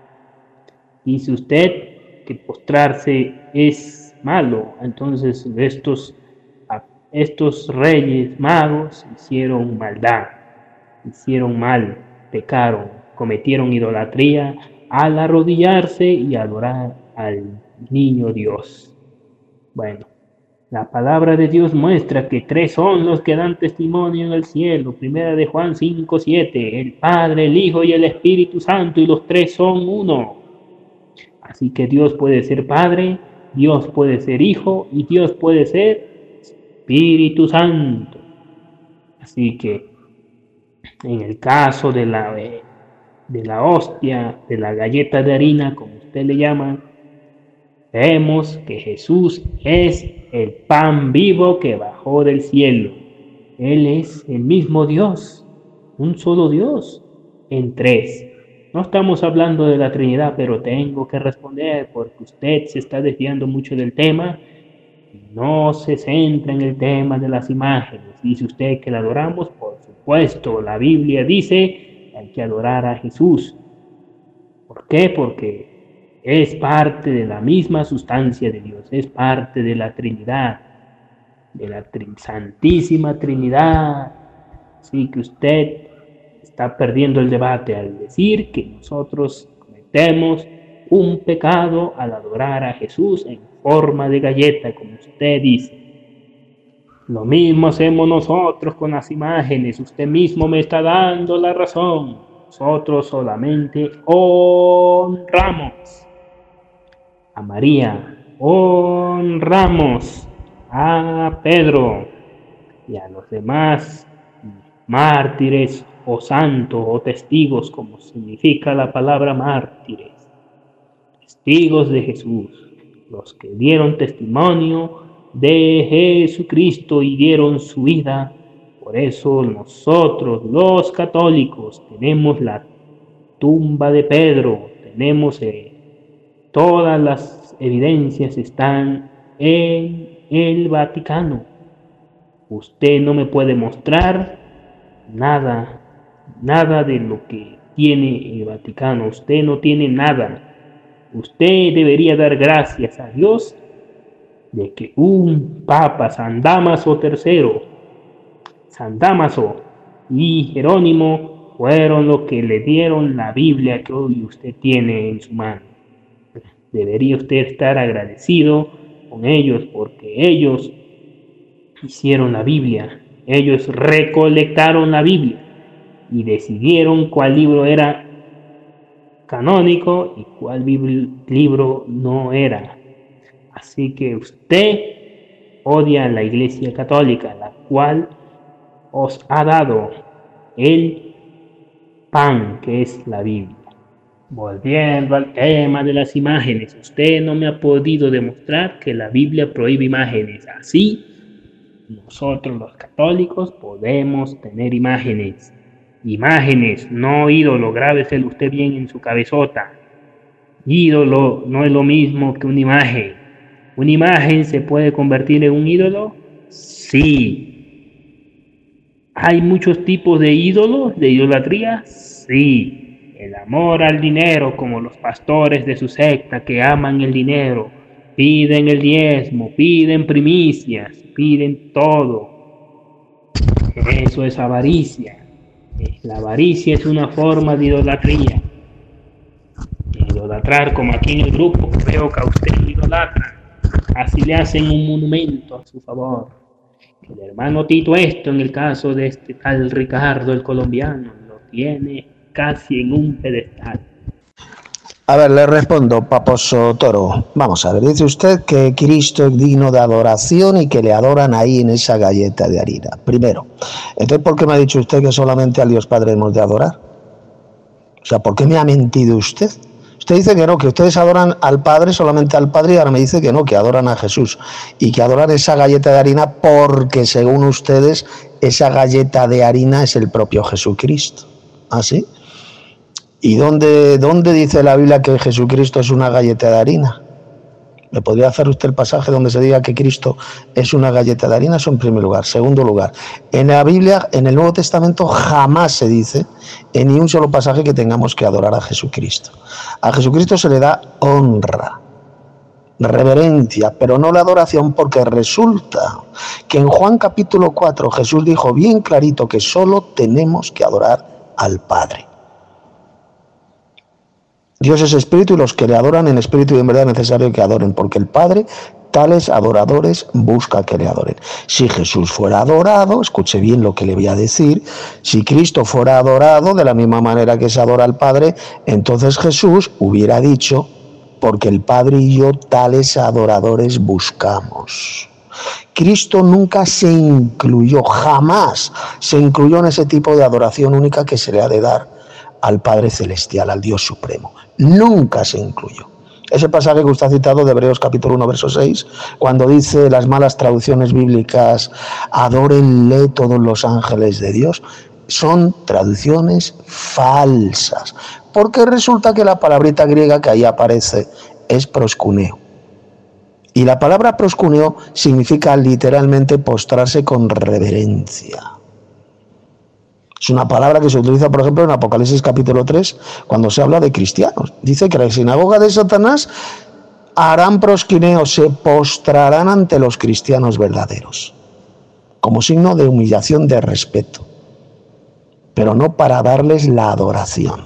Dice usted que postrarse es malo, entonces estos, estos reyes magos hicieron maldad. Hicieron mal, pecaron, cometieron idolatría al arrodillarse y adorar al niño Dios. Bueno, la palabra de Dios muestra que tres son los que dan testimonio en el cielo. Primera de Juan cinco siete, el Padre, el Hijo y el Espíritu Santo, y los tres son uno. Así que Dios puede ser Padre, Dios puede ser Hijo y Dios puede ser Espíritu Santo. Así que en el caso de la, de la hostia, de la galleta de harina, como usted le llama, vemos que Jesús es el pan vivo que bajó del cielo. Él es el mismo Dios, un solo Dios, en tres. No estamos hablando de la Trinidad, pero tengo que responder porque usted se está desviando mucho del tema y no se centra en el tema de las imágenes. Dice usted que la adoramos, por supuesto, la Biblia dice que hay que adorar a Jesús. ¿Por qué? Porque es parte de la misma sustancia de Dios, es parte de la Trinidad, de la tri- Santísima Trinidad. Así que usted está perdiendo el debate al decir que nosotros cometemos un pecado al adorar a Jesús en forma de galleta, como usted dice. Lo mismo hacemos nosotros con las imágenes. Usted mismo me está dando la razón. Nosotros solamente honramos a María, honramos a Pedro y a los demás mártires o santos o testigos, como significa la palabra mártires, testigos de Jesús, los que dieron testimonio de Jesucristo y dieron su vida. Por eso nosotros los católicos tenemos la tumba de Pedro, tenemos eh, todas las evidencias están en el Vaticano. Usted no me puede mostrar nada, nada de lo que tiene el Vaticano. Usted no tiene nada. Usted debería dar gracias a Dios de que un Papa, San Dámaso tercero, San Dámaso y Jerónimo fueron los que le dieron la Biblia que hoy usted tiene en su mano. Debería usted estar agradecido con ellos porque ellos hicieron la Biblia, ellos recolectaron la Biblia y decidieron cuál libro era canónico y cuál libro no era. Así que usted odia a la Iglesia Católica, la cual os ha dado el pan que es la Biblia. Volviendo al tema de las imágenes, usted no me ha podido demostrar que la Biblia prohíbe imágenes. Así, nosotros los católicos podemos tener imágenes. Imágenes, no ídolo, grábeselo usted bien en su cabezota. Ídolo no es lo mismo que una imagen. ¿Una imagen se puede convertir en un ídolo? Sí. ¿Hay muchos tipos de ídolos, de idolatría? Sí. El amor al dinero, como los pastores de su secta que aman el dinero, piden el diezmo, piden primicias, piden todo. Eso es avaricia. La avaricia es una forma de idolatría. Idolatrar, como aquí en el grupo, veo que a usted lo idolatra. Así le hacen un monumento a su favor. El hermano Tito esto, en el caso de este tal Ricardo el colombiano, lo tiene casi en un pedestal. A ver, le respondo, Paposo Toro. Vamos a ver, dice usted que Cristo es digno de adoración y que le adoran ahí en esa galleta de harina. Primero, entonces, ¿por qué me ha dicho usted que solamente a Dios Padre hemos de adorar? O sea, ¿por qué me ha mentido usted? Usted dice que no, que ustedes adoran al Padre, solamente al Padre, y ahora me dice que no, que adoran a Jesús. Y que adoran esa galleta de harina porque, según ustedes, esa galleta de harina es el propio Jesucristo. ¿Ah, sí? ¿Y dónde, dónde dice la Biblia que Jesucristo es una galleta de harina? ¿Me podría hacer usted el pasaje donde se diga que Cristo es una galleta de harina? Eso en primer lugar. Segundo lugar, en la Biblia, en el Nuevo Testamento, jamás se dice en ni un solo pasaje que tengamos que adorar a Jesucristo. A Jesucristo se le da honra, reverencia, pero no la adoración, porque resulta que en Juan capítulo cuatro Jesús dijo bien clarito que solo tenemos que adorar al Padre. Dios es espíritu y los que le adoran en espíritu y en verdad es necesario que adoren, porque el Padre tales adoradores busca que le adoren. Si Jesús fuera adorado, escuche bien lo que le voy a decir, si Cristo fuera adorado de la misma manera que se adora al Padre, entonces Jesús hubiera dicho, porque el Padre y yo tales adoradores buscamos. Cristo nunca se incluyó, jamás se incluyó en ese tipo de adoración única que se le ha de dar al Padre Celestial, al Dios Supremo. Nunca se incluyó. Ese pasaje que usted ha citado de Hebreos capítulo uno, verso seis, cuando dice las malas traducciones bíblicas, adórenle todos los ángeles de Dios, son traducciones falsas, porque resulta que la palabrita griega que ahí aparece es proskuneo. Y la palabra proskuneo significa literalmente postrarse con reverencia. Es una palabra que se utiliza, por ejemplo, en Apocalipsis capítulo tres, cuando se habla de cristianos. Dice que la sinagoga de Satanás harán prosquineo, se postrarán ante los cristianos verdaderos, como signo de humillación, de respeto, pero no para darles la adoración.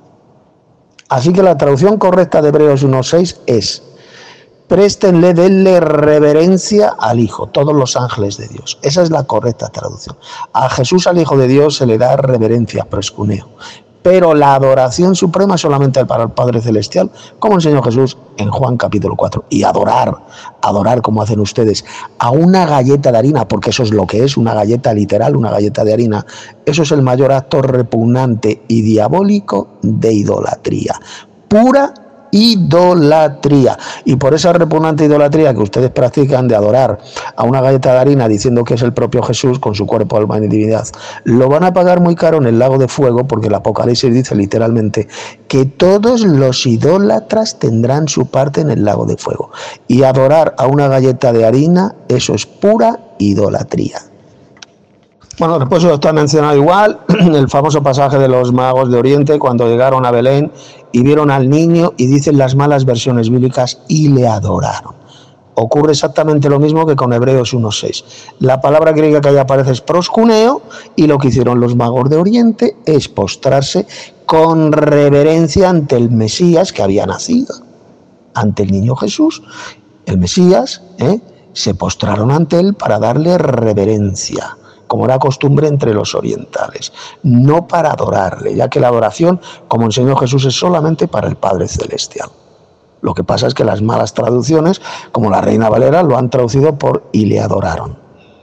Así que la traducción correcta de Hebreos uno seis es: préstenle, denle reverencia al Hijo, todos los ángeles de Dios. Esa es la correcta traducción. A Jesús, al Hijo de Dios, se le da reverencia, proskuneo. Pero la adoración suprema solamente para el Padre Celestial, como enseñó Jesús en Juan capítulo cuatro. Y adorar, adorar como hacen ustedes, a una galleta de harina, porque eso es lo que es, una galleta literal, una galleta de harina. Eso es el mayor acto repugnante y diabólico de idolatría. Pura idolatría. Y por esa repugnante idolatría que ustedes practican de adorar a una galleta de harina diciendo que es el propio Jesús con su cuerpo, alma y divinidad, lo van a pagar muy caro en el lago de fuego, porque el Apocalipsis dice literalmente que todos los idólatras tendrán su parte en el lago de fuego. Y adorar a una galleta de harina, eso es pura idolatría. Bueno, después lo está mencionado igual, el famoso pasaje de los magos de Oriente, cuando llegaron a Belén y vieron al niño, y dicen las malas versiones bíblicas, y le adoraron. Ocurre exactamente lo mismo que con Hebreos uno seis. La palabra griega que ahí aparece es proskuneo, y lo que hicieron los magos de Oriente es postrarse con reverencia ante el Mesías que había nacido, ante el niño Jesús, el Mesías, ¿eh? se postraron ante él para darle reverencia, como era costumbre entre los orientales, no para adorarle, ya que la adoración, como enseñó Jesús, es solamente para el Padre Celestial. Lo que pasa es que las malas traducciones, como la Reina Valera, lo han traducido por y le adoraron.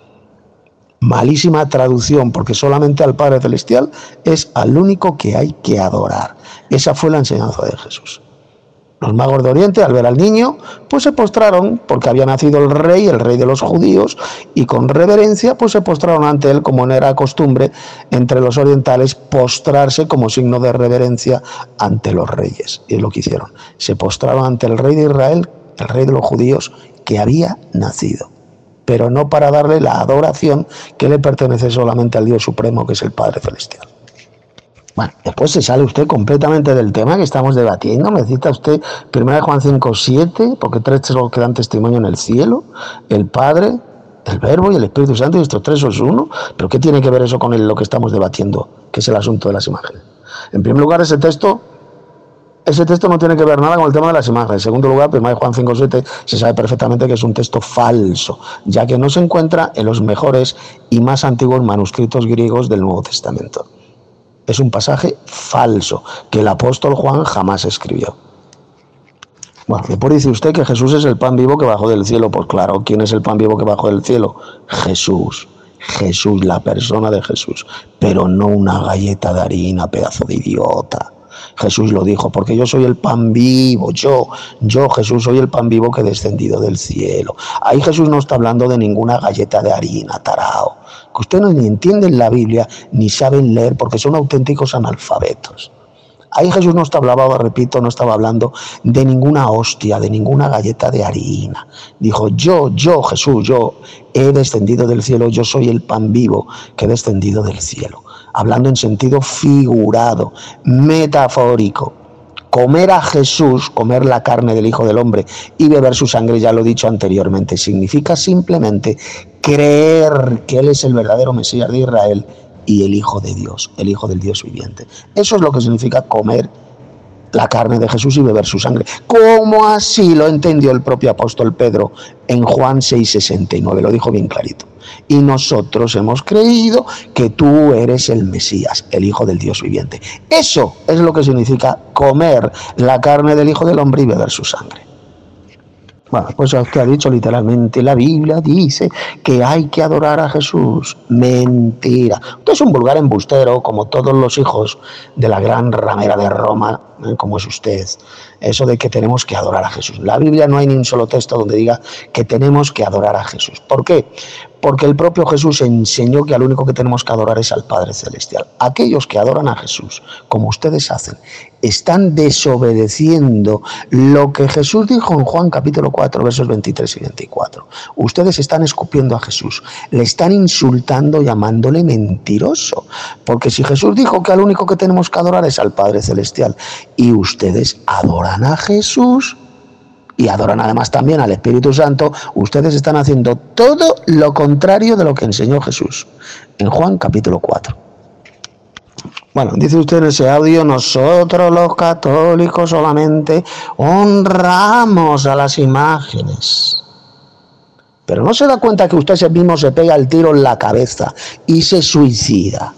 Malísima traducción, porque solamente al Padre Celestial es al único que hay que adorar. Esa fue la enseñanza de Jesús. Los magos de Oriente, al ver al niño, pues se postraron, porque había nacido el rey, el rey de los judíos, y con reverencia, pues se postraron ante él, como no era costumbre entre los orientales, postrarse como signo de reverencia ante los reyes. Y es lo que hicieron. Se postraron ante el rey de Israel, el rey de los judíos, que había nacido, pero no para darle la adoración que le pertenece solamente al Dios Supremo, que es el Padre Celestial. Bueno, después se sale usted completamente del tema que estamos debatiendo. Me cita usted primera de Juan cinco, siete, porque tres tesoros que dan testimonio en el cielo, el Padre, el Verbo y el Espíritu Santo, y estos tres son uno. ¿Pero qué tiene que ver eso con el, lo que estamos debatiendo, que es el asunto de las imágenes? En primer lugar, ese texto, ese texto no tiene que ver nada con el tema de las imágenes. En segundo lugar, primera de Juan cinco, siete, se sabe perfectamente que es un texto falso, ya que no se encuentra en los mejores y más antiguos manuscritos griegos del Nuevo Testamento. Es un pasaje falso que el apóstol Juan jamás escribió. Bueno, después dice usted que Jesús es el pan vivo que bajó del cielo. Pues claro, ¿quién es el pan vivo que bajó del cielo? Jesús. Jesús, la persona de Jesús. Pero no una galleta de harina, pedazo de idiota. Jesús lo dijo, porque yo soy el pan vivo, yo, yo Jesús soy el pan vivo que he descendido del cielo. Ahí Jesús no está hablando de ninguna galleta de harina, tarao, que ustedes no ni entienden la Biblia, ni saben leer, porque son auténticos analfabetos. Ahí Jesús no estaba hablando, repito, no estaba hablando de ninguna hostia, de ninguna galleta de harina. Dijo, yo, yo, Jesús, yo he descendido del cielo, yo soy el pan vivo que he descendido del cielo. Hablando en sentido figurado, metafórico. Comer a Jesús, comer la carne del Hijo del Hombre y beber su sangre, ya lo he dicho anteriormente, significa simplemente creer que Él es el verdadero Mesías de Israel y el Hijo de Dios, el Hijo del Dios viviente. Eso es lo que significa comer la carne de Jesús y beber su sangre, como así lo entendió el propio apóstol Pedro en Juan seis, sesenta y nueve, lo dijo bien clarito. Y nosotros hemos creído que tú eres el Mesías, el Hijo del Dios viviente. Eso es lo que significa comer la carne del Hijo del Hombre y beber su sangre. Bueno, pues usted ha dicho literalmente, la Biblia dice que hay que adorar a Jesús. Mentira. Usted es un vulgar embustero, como todos los hijos de la gran ramera de Roma, ¿eh? Como es usted. Eso de que tenemos que adorar a Jesús. En la Biblia no hay ni un solo texto donde diga que tenemos que adorar a Jesús. ¿Por qué? Porque el propio Jesús enseñó que al único que tenemos que adorar es al Padre Celestial. Aquellos que adoran a Jesús, como ustedes hacen, están desobedeciendo lo que Jesús dijo en Juan capítulo cuatro, versos veintitrés y veinticuatro. Ustedes están escupiendo a Jesús, le están insultando, llamándole mentiroso. Porque si Jesús dijo que al único que tenemos que adorar es al Padre Celestial, y ustedes adoran a Jesús, y adoran además también al Espíritu Santo, ustedes están haciendo todo lo contrario de lo que enseñó Jesús en Juan capítulo cuatro. Bueno, dice usted en ese audio, nosotros los católicos solamente honramos a las imágenes. Pero no se da cuenta que usted mismo se pega el tiro en la cabeza y se suicida.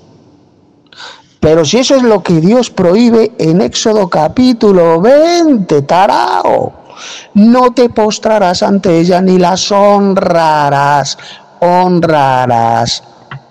Pero si eso es lo que Dios prohíbe en Éxodo capítulo veinte, tarao. No te postrarás ante ella ni las honrarás, honrarás,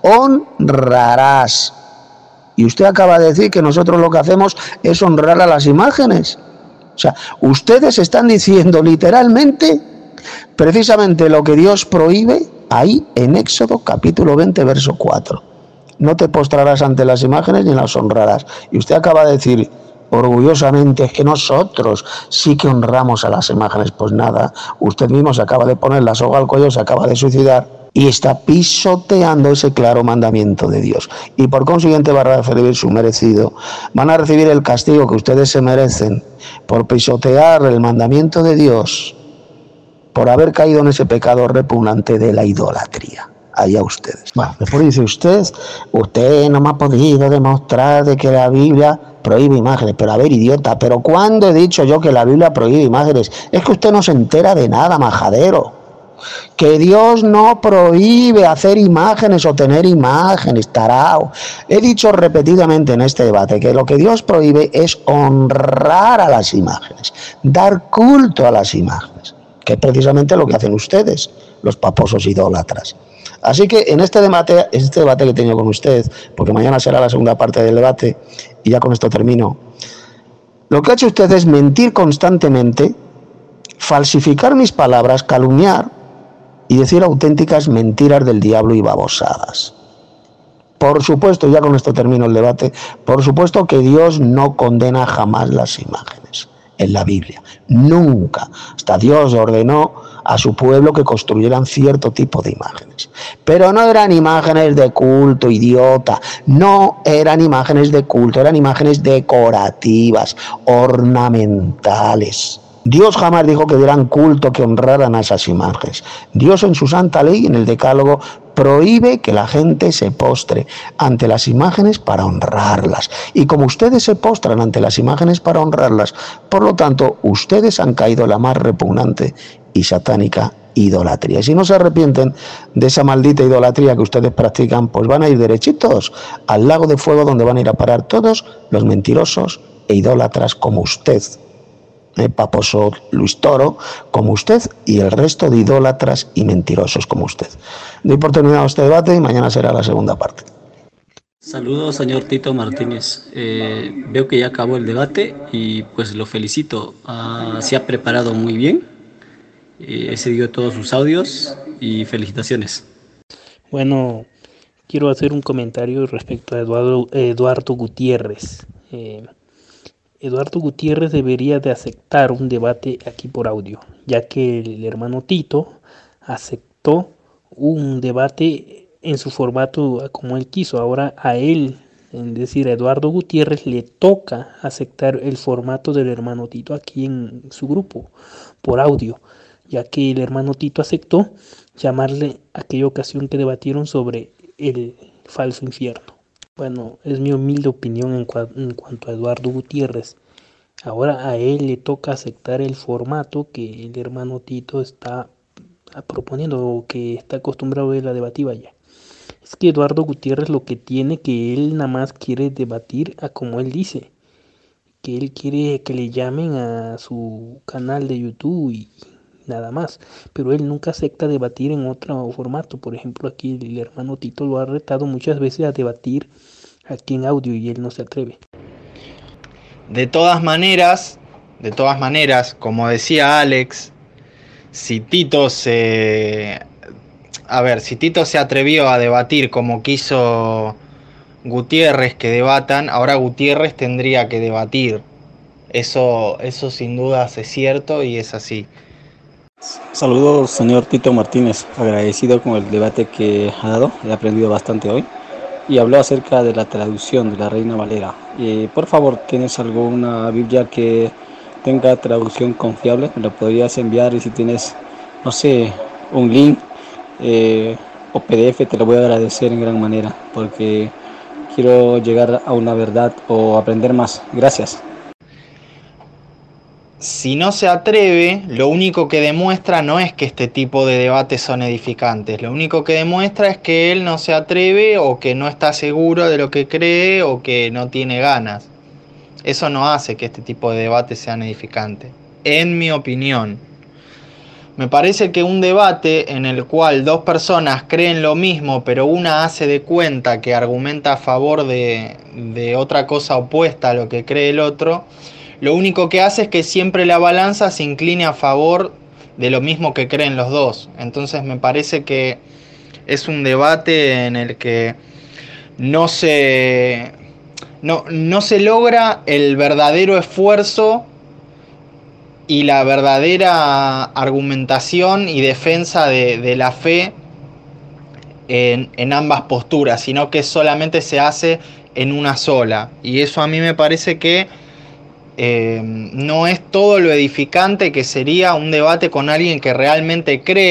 honrarás. Y usted acaba de decir que nosotros lo que hacemos es honrar a las imágenes. O sea, ustedes están diciendo literalmente precisamente lo que Dios prohíbe ahí en Éxodo capítulo veinte, verso cuatro. No te postrarás ante las imágenes ni las honrarás. Y usted acaba de decir orgullosamente, es que nosotros sí que honramos a las imágenes. Pues nada, usted mismo se acaba de poner la soga al cuello, se acaba de suicidar y está pisoteando ese claro mandamiento de Dios. Y por consiguiente van a recibir su merecido, van a recibir el castigo que ustedes se merecen por pisotear el mandamiento de Dios, por haber caído en ese pecado repugnante de la idolatría. allá ustedes. Bueno, después dice usted, usted no me ha podido demostrar de que la Biblia prohíbe imágenes. Pero a ver, idiota, ¿pero cuándo he dicho yo que la Biblia prohíbe imágenes? Es que usted no se entera de nada, majadero. Que Dios no prohíbe hacer imágenes o tener imágenes, tarao. He dicho repetidamente en este debate que lo que Dios prohíbe es honrar a las imágenes, dar culto a las imágenes, que es precisamente lo que hacen ustedes, los paposos idólatras. Así que en este debate, este debate que he tenido con usted, porque mañana será la segunda parte del debate, y ya con esto termino, lo que ha hecho usted es mentir constantemente, falsificar mis palabras, calumniar, y decir auténticas mentiras del diablo y babosadas. Por supuesto, ya con esto termino el debate, por supuesto que Dios no condena jamás las imágenes en la Biblia. Nunca. Hasta Dios ordenó a su pueblo que construyeran cierto tipo de imágenes. Pero no eran imágenes de culto, idiota. No eran imágenes de culto, eran imágenes decorativas, ornamentales. Dios jamás dijo que dieran culto, que honraran a esas imágenes. Dios en su santa ley, en el Decálogo, prohíbe que la gente se postre ante las imágenes para honrarlas. Y como ustedes se postran ante las imágenes para honrarlas, por lo tanto, ustedes han caído en la más repugnante y satánica idolatría. Y si no se arrepienten de esa maldita idolatría que ustedes practican, pues van a ir derechitos al lago de fuego, donde van a ir a parar todos los mentirosos e idólatras como usted. El paposo Luis Toro, como usted, y el resto de idólatras y mentirosos como usted. Doy por terminado este debate y mañana será la segunda parte. Saludos, señor Tito Martínez. Eh, veo que ya acabó el debate y pues lo felicito. Uh, se ha preparado muy bien. Eh, he seguido todos sus audios y felicitaciones. Bueno, quiero hacer un comentario respecto a Eduardo, Eduardo Gutiérrez. Eh, Eduardo Gutiérrez debería de aceptar un debate aquí por audio, ya que el hermano Tito aceptó un debate en su formato como él quiso. Ahora a él, es decir, a Eduardo Gutiérrez, le toca aceptar el formato del hermano Tito aquí en su grupo por audio, ya que el hermano Tito aceptó llamarle aquella ocasión que debatieron sobre el falso infierno. Bueno, es mi humilde opinión en, cua- en cuanto a Eduardo Gutiérrez. Ahora a él le toca aceptar el formato que el hermano Tito está proponiendo o que está acostumbrado él a debatir allá. Es que Eduardo Gutiérrez lo que tiene, que él nada más quiere debatir a como él dice, que él quiere que le llamen a su canal de YouTube y nada más, pero él nunca acepta debatir en otro formato. Por ejemplo, aquí el hermano Tito lo ha retado muchas veces a debatir aquí en audio y él no se atreve. De todas maneras, de todas maneras, como decía Alex, si Tito se, a ver, si Tito se atrevió a debatir como quiso Gutiérrez que debatan, ahora Gutiérrez tendría que debatir. Eso, eso sin dudas es cierto y es así. Saludos, señor Tito Martínez, agradecido con el debate que ha dado, he aprendido bastante hoy y habló acerca de la traducción de la Reina Valera. Eh, por favor, ¿tienes alguna Biblia que tenga traducción confiable? Me lo podrías enviar y si tienes, no sé, un link eh, o P D F te lo voy a agradecer en gran manera porque quiero llegar a una verdad o aprender más. Gracias. Si no se atreve, lo único que demuestra no es que este tipo de debates son edificantes. Lo único que demuestra es que él no se atreve o que no está seguro de lo que cree o que no tiene ganas. Eso no hace que este tipo de debates sean edificantes, en mi opinión. Me parece que un debate en el cual dos personas creen lo mismo, pero una hace de cuenta que argumenta a favor de, de otra cosa opuesta a lo que cree el otro, lo único que hace es que siempre la balanza se incline a favor de lo mismo que creen los dos. Entonces me parece que es un debate en el que no se, no, no se logra el verdadero esfuerzo y la verdadera argumentación y defensa de, de la fe en, en ambas posturas, sino que solamente se hace en una sola. Y eso a mí me parece que Eh, no es todo lo edificante que sería un debate con alguien que realmente cree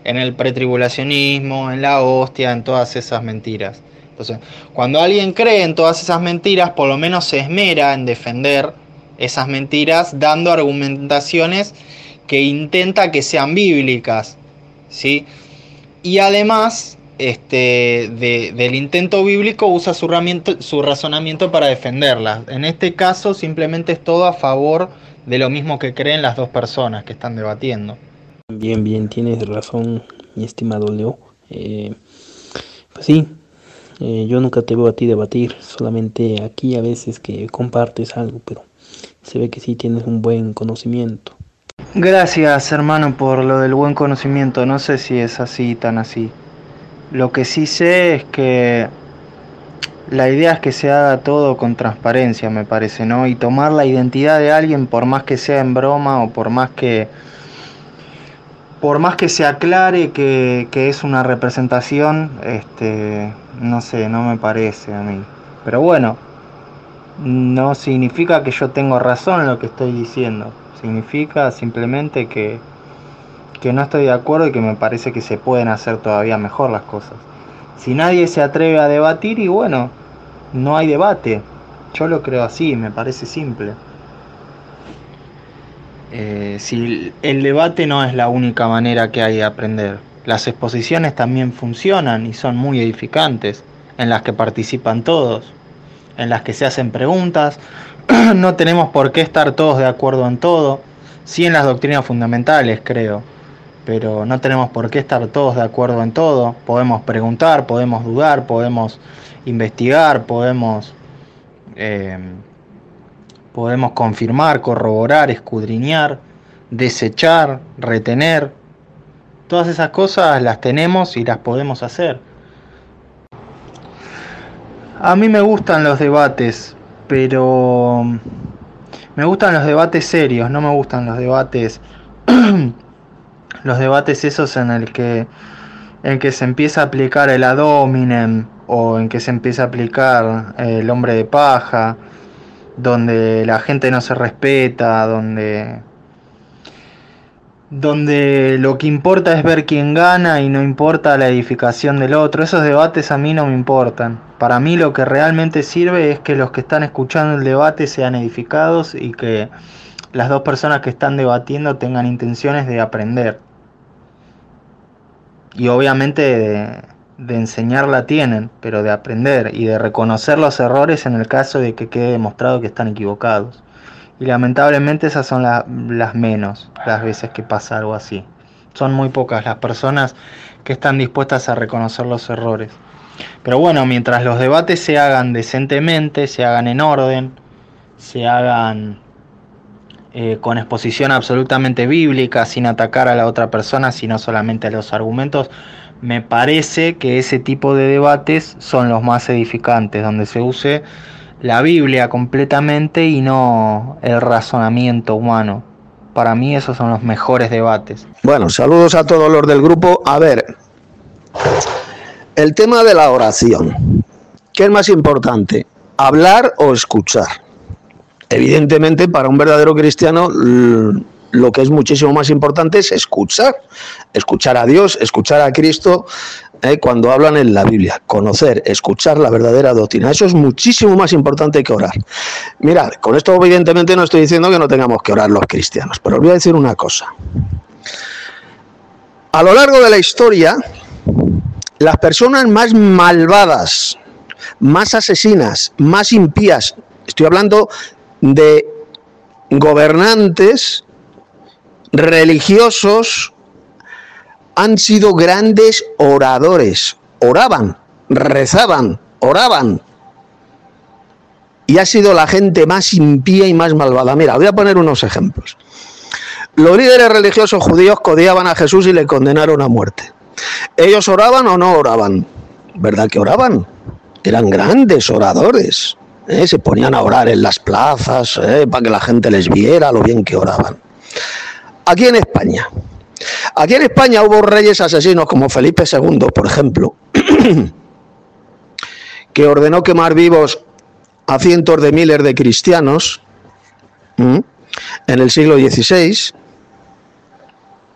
en el pretribulacionismo, en la hostia, en todas esas mentiras. Entonces, cuando alguien cree en todas esas mentiras, por lo menos se esmera en defender esas mentiras, dando argumentaciones que intenta que sean bíblicas, ¿sí? Y además, este, de, del intento bíblico, usa su, su razonamiento para defenderlas. En este caso, simplemente es todo a favor de lo mismo que creen las dos personas que están debatiendo. Bien, bien, tienes razón, mi estimado Leo. Eh, pues sí, eh, yo nunca te veo a ti debatir, solamente aquí a veces que compartes algo, pero se ve que sí tienes un buen conocimiento. Gracias, hermano, por lo del buen conocimiento. No sé si es así, tan así. Lo que sí sé es que la idea es que se haga todo con transparencia, me parece, ¿no? Y tomar la identidad de alguien, por más que sea en broma o por más que por más que se aclare que, que es una representación, este, no sé, no me parece a mí. Pero bueno, no significa que yo tengo razón en lo que estoy diciendo. Significa simplemente que, que no estoy de acuerdo y que me parece que se pueden hacer todavía mejor las cosas. Si nadie se atreve a debatir, y bueno, no hay debate. Yo lo creo así, me parece simple. Eh, si el debate no es la única manera que hay de aprender. Las exposiciones también funcionan y son muy edificantes, en las que participan todos, en las que se hacen preguntas. No tenemos por qué estar todos de acuerdo en todo, sí en las doctrinas fundamentales, creo, pero no tenemos por qué estar todos de acuerdo en todo. Podemos preguntar, podemos dudar, podemos investigar, podemos eh, podemos confirmar, corroborar, escudriñar, desechar, retener. Todas esas cosas las tenemos y las podemos hacer. A mí me gustan los debates, pero me gustan los debates serios, no me gustan los debates los debates esos en el que en que se empieza a aplicar el ad hominem o en que se empieza a aplicar el hombre de paja, donde la gente no se respeta, donde donde lo que importa es ver quién gana y no importa la edificación del otro. Esos debates a mí no me importan. Para mí lo que realmente sirve es que los que están escuchando el debate sean edificados y que las dos personas que están debatiendo tengan intenciones de aprender. Y obviamente de, de enseñar la tienen, pero de aprender y de reconocer los errores en el caso de que quede demostrado que están equivocados. Y lamentablemente esas son la, las menos, las veces que pasa algo así. Son muy pocas las personas que están dispuestas a reconocer los errores. Pero bueno, mientras los debates se hagan decentemente, se hagan en orden, se hagan eh, con exposición absolutamente bíblica, sin atacar a la otra persona, sino solamente a los argumentos, me parece que ese tipo de debates son los más edificantes, donde se use la Biblia completamente y no el razonamiento humano. Para mí esos son los mejores debates. Bueno, saludos a todos los del grupo. A ver, el tema de la oración. ¿Qué es más importante? ¿Hablar o escuchar? Evidentemente, para un verdadero cristiano, lo que es muchísimo más importante es escuchar. Escuchar a Dios, escuchar a Cristo, eh, cuando hablan en la Biblia. Conocer, escuchar la verdadera doctrina. Eso es muchísimo más importante que orar. Mirad, con esto evidentemente no estoy diciendo que no tengamos que orar los cristianos, pero os voy a decir una cosa. A lo largo de la historia, las personas más malvadas, más asesinas, más impías, estoy hablando de gobernantes religiosos, han sido grandes oradores. Oraban, rezaban, oraban. Y ha sido la gente más impía y más malvada. Mira, voy a poner unos ejemplos. Los líderes religiosos judíos codiaban a Jesús y le condenaron a muerte. ¿Ellos oraban o no oraban? ¿Verdad que oraban? Eran grandes oradores. ¿eh? Se ponían a orar en las plazas, ¿eh? para que la gente les viera lo bien que oraban. Aquí en España. Aquí en España hubo reyes asesinos como Felipe segundo, por ejemplo, que ordenó quemar vivos a cientos de miles de cristianos ¿m? en el siglo dieciséis.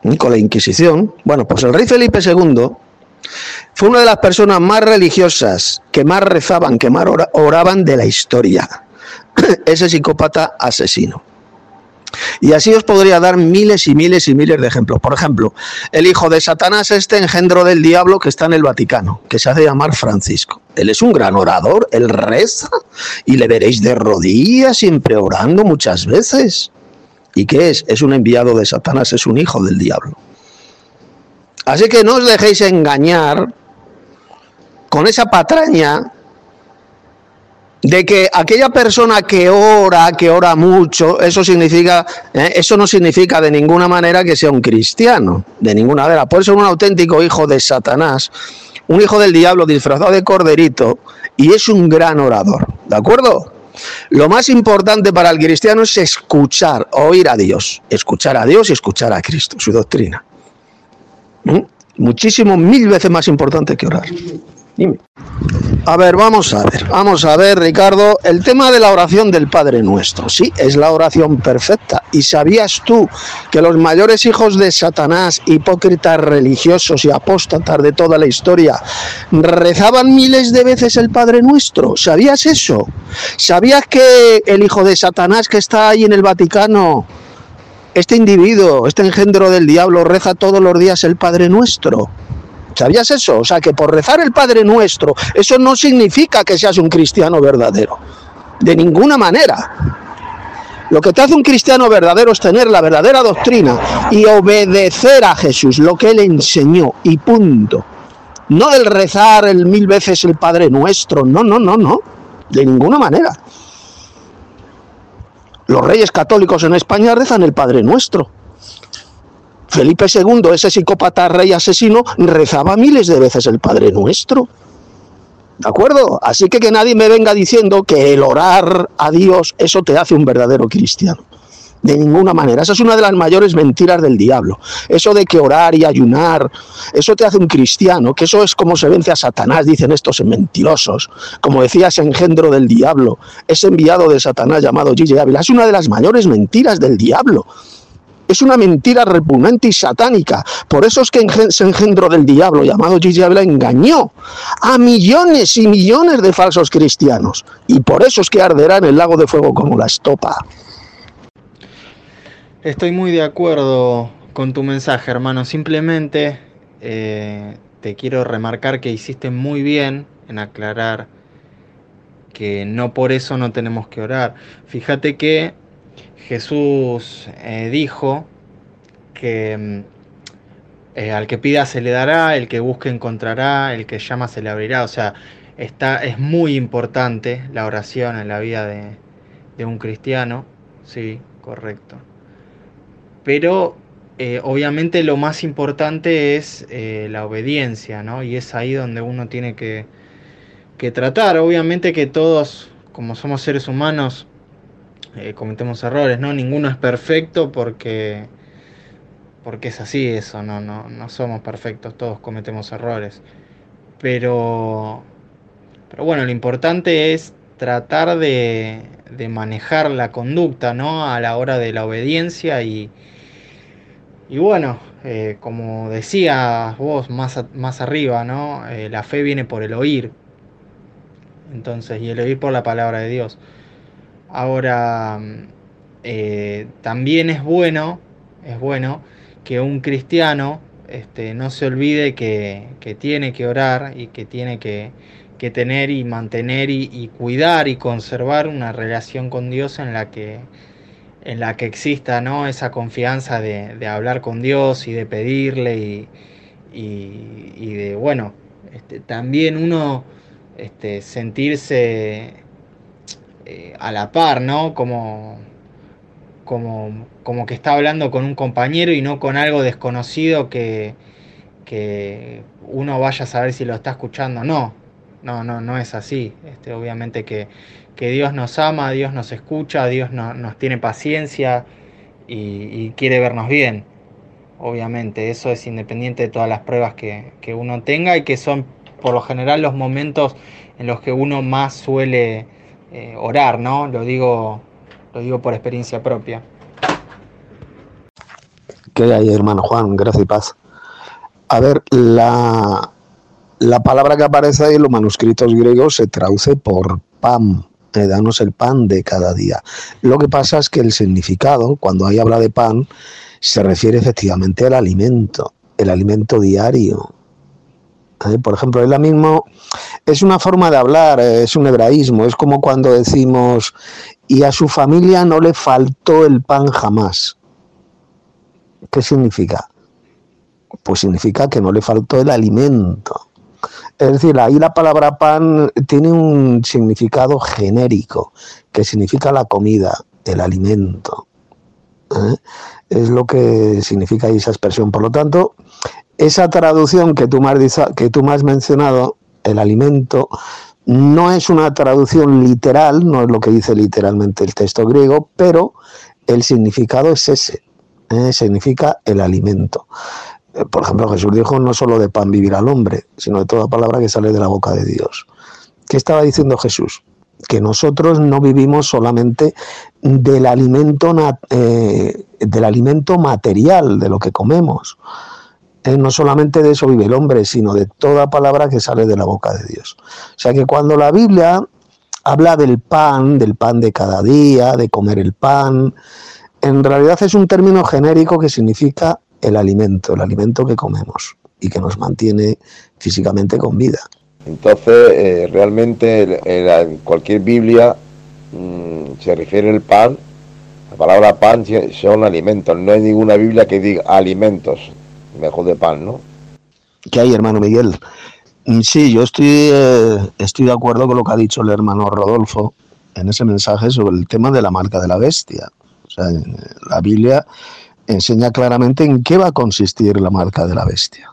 con la Inquisición. Bueno, pues el rey Felipe segundo fue una de las personas más religiosas, que más rezaban, que más oraban de la historia. Ese psicópata asesino. Y así os podría dar miles y miles y miles de ejemplos. Por ejemplo, el hijo de Satanás, este engendro del diablo que está en el Vaticano, que se hace llamar Francisco. Él es un gran orador, él reza y le veréis de rodillas, siempre orando muchas veces. ¿Y qué es? Es un enviado de Satanás, es un hijo del diablo. Así que no os dejéis engañar con esa patraña de que aquella persona que ora, que ora mucho, eso significa, eh, eso no significa de ninguna manera que sea un cristiano, de ninguna manera. Puede ser un auténtico hijo de Satanás, un hijo del diablo disfrazado de corderito, y es un gran orador, ¿de acuerdo? Lo más importante para el cristiano es escuchar, oír a Dios, escuchar a Dios y escuchar a Cristo, su doctrina. ¿Mm? Muchísimo, mil veces más importante que orar. Dime. A ver, vamos a ver, vamos a ver, Ricardo, el tema de la oración del Padre Nuestro. Sí, es la oración perfecta. ¿Y sabías tú que los mayores hijos de Satanás, hipócritas religiosos y apóstatas de toda la historia, rezaban miles de veces el Padre Nuestro? ¿Sabías eso? ¿Sabías que el hijo de Satanás que está ahí en el Vaticano, este individuo, este engendro del diablo, reza todos los días el Padre Nuestro? ¿Sabías eso? O sea, que por rezar el Padre Nuestro, eso no significa que seas un cristiano verdadero. De ninguna manera. Lo que te hace un cristiano verdadero es tener la verdadera doctrina y obedecer a Jesús, lo que Él enseñó, y punto. No el rezar el mil veces el Padre Nuestro, no, no, no, no. De ninguna manera. Los reyes católicos en España rezan el Padre Nuestro. Felipe segundo, ese psicópata rey asesino, rezaba miles de veces el Padre Nuestro. ¿De acuerdo? Así que que nadie me venga diciendo que el orar a Dios, eso te hace un verdadero cristiano. De ninguna manera. Esa es una de las mayores mentiras del diablo. Eso de que orar y ayunar, eso te hace un cristiano, que eso es como se vence a Satanás, dicen estos mentirosos. Como decía ese engendro del diablo, ese enviado de Satanás llamado Gigi Ávila. Es una de las mayores mentiras del diablo. Es una mentira repugnante y satánica. Por eso es que ese engendro del diablo llamado Gigi Ávila engañó a millones y millones de falsos cristianos. Y por eso es que arderá en el lago de fuego como la estopa. Estoy muy de acuerdo con tu mensaje, hermano. Simplemente eh, te quiero remarcar que hiciste muy bien en aclarar que no por eso no tenemos que orar. Fíjate que Jesús eh, dijo que eh, al que pida se le dará, el que busque encontrará, el que llama se le abrirá. O sea, está, es muy importante la oración en la vida de, de un cristiano. Sí, correcto. Pero eh, obviamente lo más importante es eh, la obediencia, ¿no? Y es ahí donde uno tiene que, que tratar. Obviamente que todos, como somos seres humanos, Eh, cometemos errores, ¿no? Ninguno es perfecto porque porque es así eso, no, no, no somos perfectos, todos cometemos errores. Pero, pero bueno, lo importante es tratar de, de manejar la conducta, ¿no? A la hora de la obediencia y, y bueno, eh, como decías vos más, a, más arriba, ¿no? Eh, la fe viene por el oír. Entonces, y el oír por la palabra de Dios. Ahora, eh, también es bueno, es bueno que un cristiano este, no se olvide que, que tiene que orar y que tiene que, que tener y mantener y, y cuidar y conservar una relación con Dios en la que, en la que exista, ¿no? Esa confianza de, de hablar con Dios y de pedirle y, y, y de, bueno, este, también uno este, sentirse Eh, a la par, ¿no? Como, como, como que está hablando con un compañero y no con algo desconocido que, que uno vaya a saber si lo está escuchando. No, no, no, no es así. Este, obviamente que, que Dios nos ama, Dios nos escucha, Dios no, nos tiene paciencia y, y quiere vernos bien. Obviamente, eso es independiente de todas las pruebas que, que uno tenga y que son por lo general los momentos en los que uno más suele Eh, orar, ¿no? Lo digo, lo digo por experiencia propia. ¿Qué hay, hermano Juan? Gracias y paz. A ver, la, la palabra que aparece ahí en los manuscritos griegos se traduce por pan, eh, danos el pan de cada día. Lo que pasa es que el significado, cuando ahí habla de pan, se refiere efectivamente al alimento, el alimento diario. ¿Eh? Por ejemplo, es la mismo, es una forma de hablar, es un hebraísmo, es como cuando decimos, y a su familia no le faltó el pan jamás. ¿Qué significa? Pues significa que no le faltó el alimento. Es decir, ahí la palabra pan tiene un significado genérico, que significa la comida, el alimento. ¿Eh? Es lo que significa esa expresión. Por lo tanto, esa traducción que tú me has, que tú me has mencionado, el alimento, no es una traducción literal, no es lo que dice literalmente el texto griego, pero el significado es ese, ¿eh? Significa el alimento. Por ejemplo, Jesús dijo, no solo de pan vivirá el hombre, sino de toda palabra que sale de la boca de Dios. ¿Qué estaba diciendo Jesús? Que nosotros no vivimos solamente del alimento, eh, del alimento material, de lo que comemos. Eh, no solamente de eso vive el hombre, sino de toda palabra que sale de la boca de Dios. O sea que cuando la Biblia habla del pan, del pan de cada día, de comer el pan, en realidad es un término genérico que significa el alimento, el alimento que comemos y que nos mantiene físicamente con vida. Entonces, eh, realmente en cualquier Biblia mmm, se refiere el pan, la palabra pan son alimentos, no hay ninguna Biblia que diga alimentos, mejor de pan, ¿no? ¿Qué hay, hermano Miguel? Sí, yo estoy, eh, estoy de acuerdo con lo que ha dicho el hermano Rodolfo en ese mensaje sobre el tema de la marca de la bestia. O sea, la Biblia enseña claramente en qué va a consistir la marca de la bestia.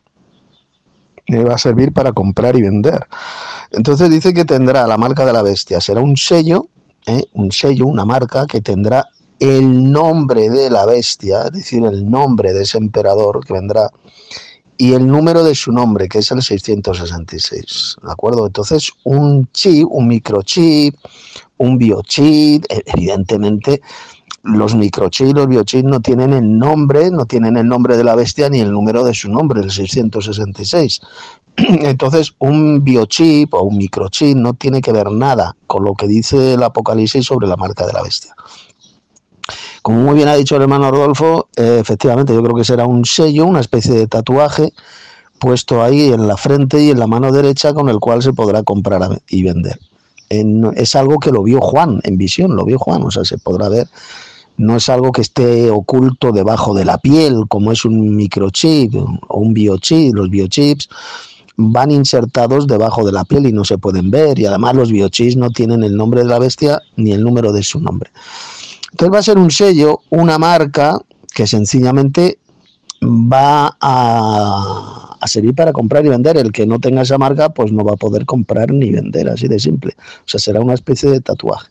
Le va a servir para comprar y vender. Entonces dice que tendrá la marca de la bestia, será un sello, ¿eh? un sello, una marca que tendrá el nombre de la bestia, es decir, el nombre de ese emperador que vendrá, y el número de su nombre, que es el seiscientos sesenta y seis, ¿de acuerdo? Entonces, un chip, un microchip, un biochip, evidentemente, los microchips y los biochips no tienen el nombre, no tienen el nombre de la bestia ni el número de su nombre, el seiscientos sesenta y seis. Entonces, un biochip o un microchip no tiene que ver nada con lo que dice el Apocalipsis sobre la marca de la bestia. Como muy bien ha dicho el hermano Rodolfo, eh, efectivamente yo creo que será un sello, una especie de tatuaje puesto ahí en la frente y en la mano derecha con el cual se podrá comprar y vender. En, es algo que lo vio Juan en visión, lo vio Juan, o sea, se podrá ver. No es algo que esté oculto debajo de la piel, como es un microchip o un biochip. Los biochips van insertados debajo de la piel y no se pueden ver, y además los biochips no tienen el nombre de la bestia ni el número de su nombre. Entonces va a ser un sello, una marca que sencillamente va a, a servir para comprar y vender. El que no tenga esa marca pues no va a poder comprar ni vender, así de simple. O sea, será una especie de tatuaje.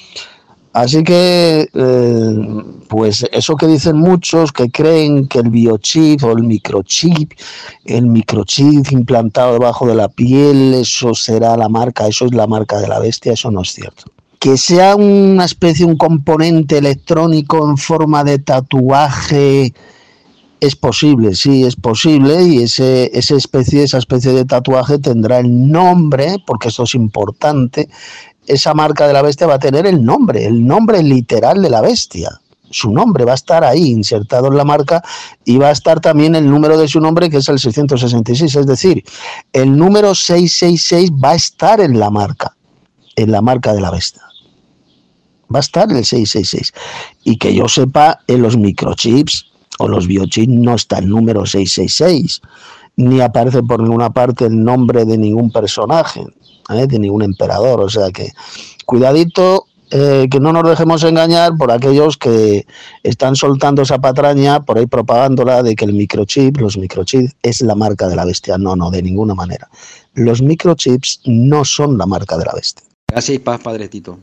Así que, eh, pues eso que dicen muchos que creen que el biochip o el microchip, el microchip implantado debajo de la piel, eso será la marca, eso es la marca de la bestia, eso no es cierto. Que sea una especie, un componente electrónico en forma de tatuaje, es posible, sí, es posible, y ese, esa especie, esa especie de tatuaje tendrá el nombre, porque esto es importante. Esa marca de la bestia va a tener el nombre, el nombre literal de la bestia. Su nombre va a estar ahí insertado en la marca y va a estar también el número de su nombre, que es el seiscientos sesenta y seis. Es decir, el número seiscientos sesenta y seis va a estar en la marca, en la marca de la bestia. Va a estar el seiscientos sesenta y seis. Y que yo sepa, en los microchips o los biochips no está el número seiscientos sesenta y seis, ni aparece por ninguna parte el nombre de ningún personaje. ¿Eh? De ningún emperador, o sea que cuidadito, eh, que no nos dejemos engañar por aquellos que están soltando esa patraña por ahí propagándola de que el microchip, los microchips es la marca de la bestia. No, no, de ninguna manera. Los microchips no son la marca de la bestia. Gracias y paz, Padre Tito.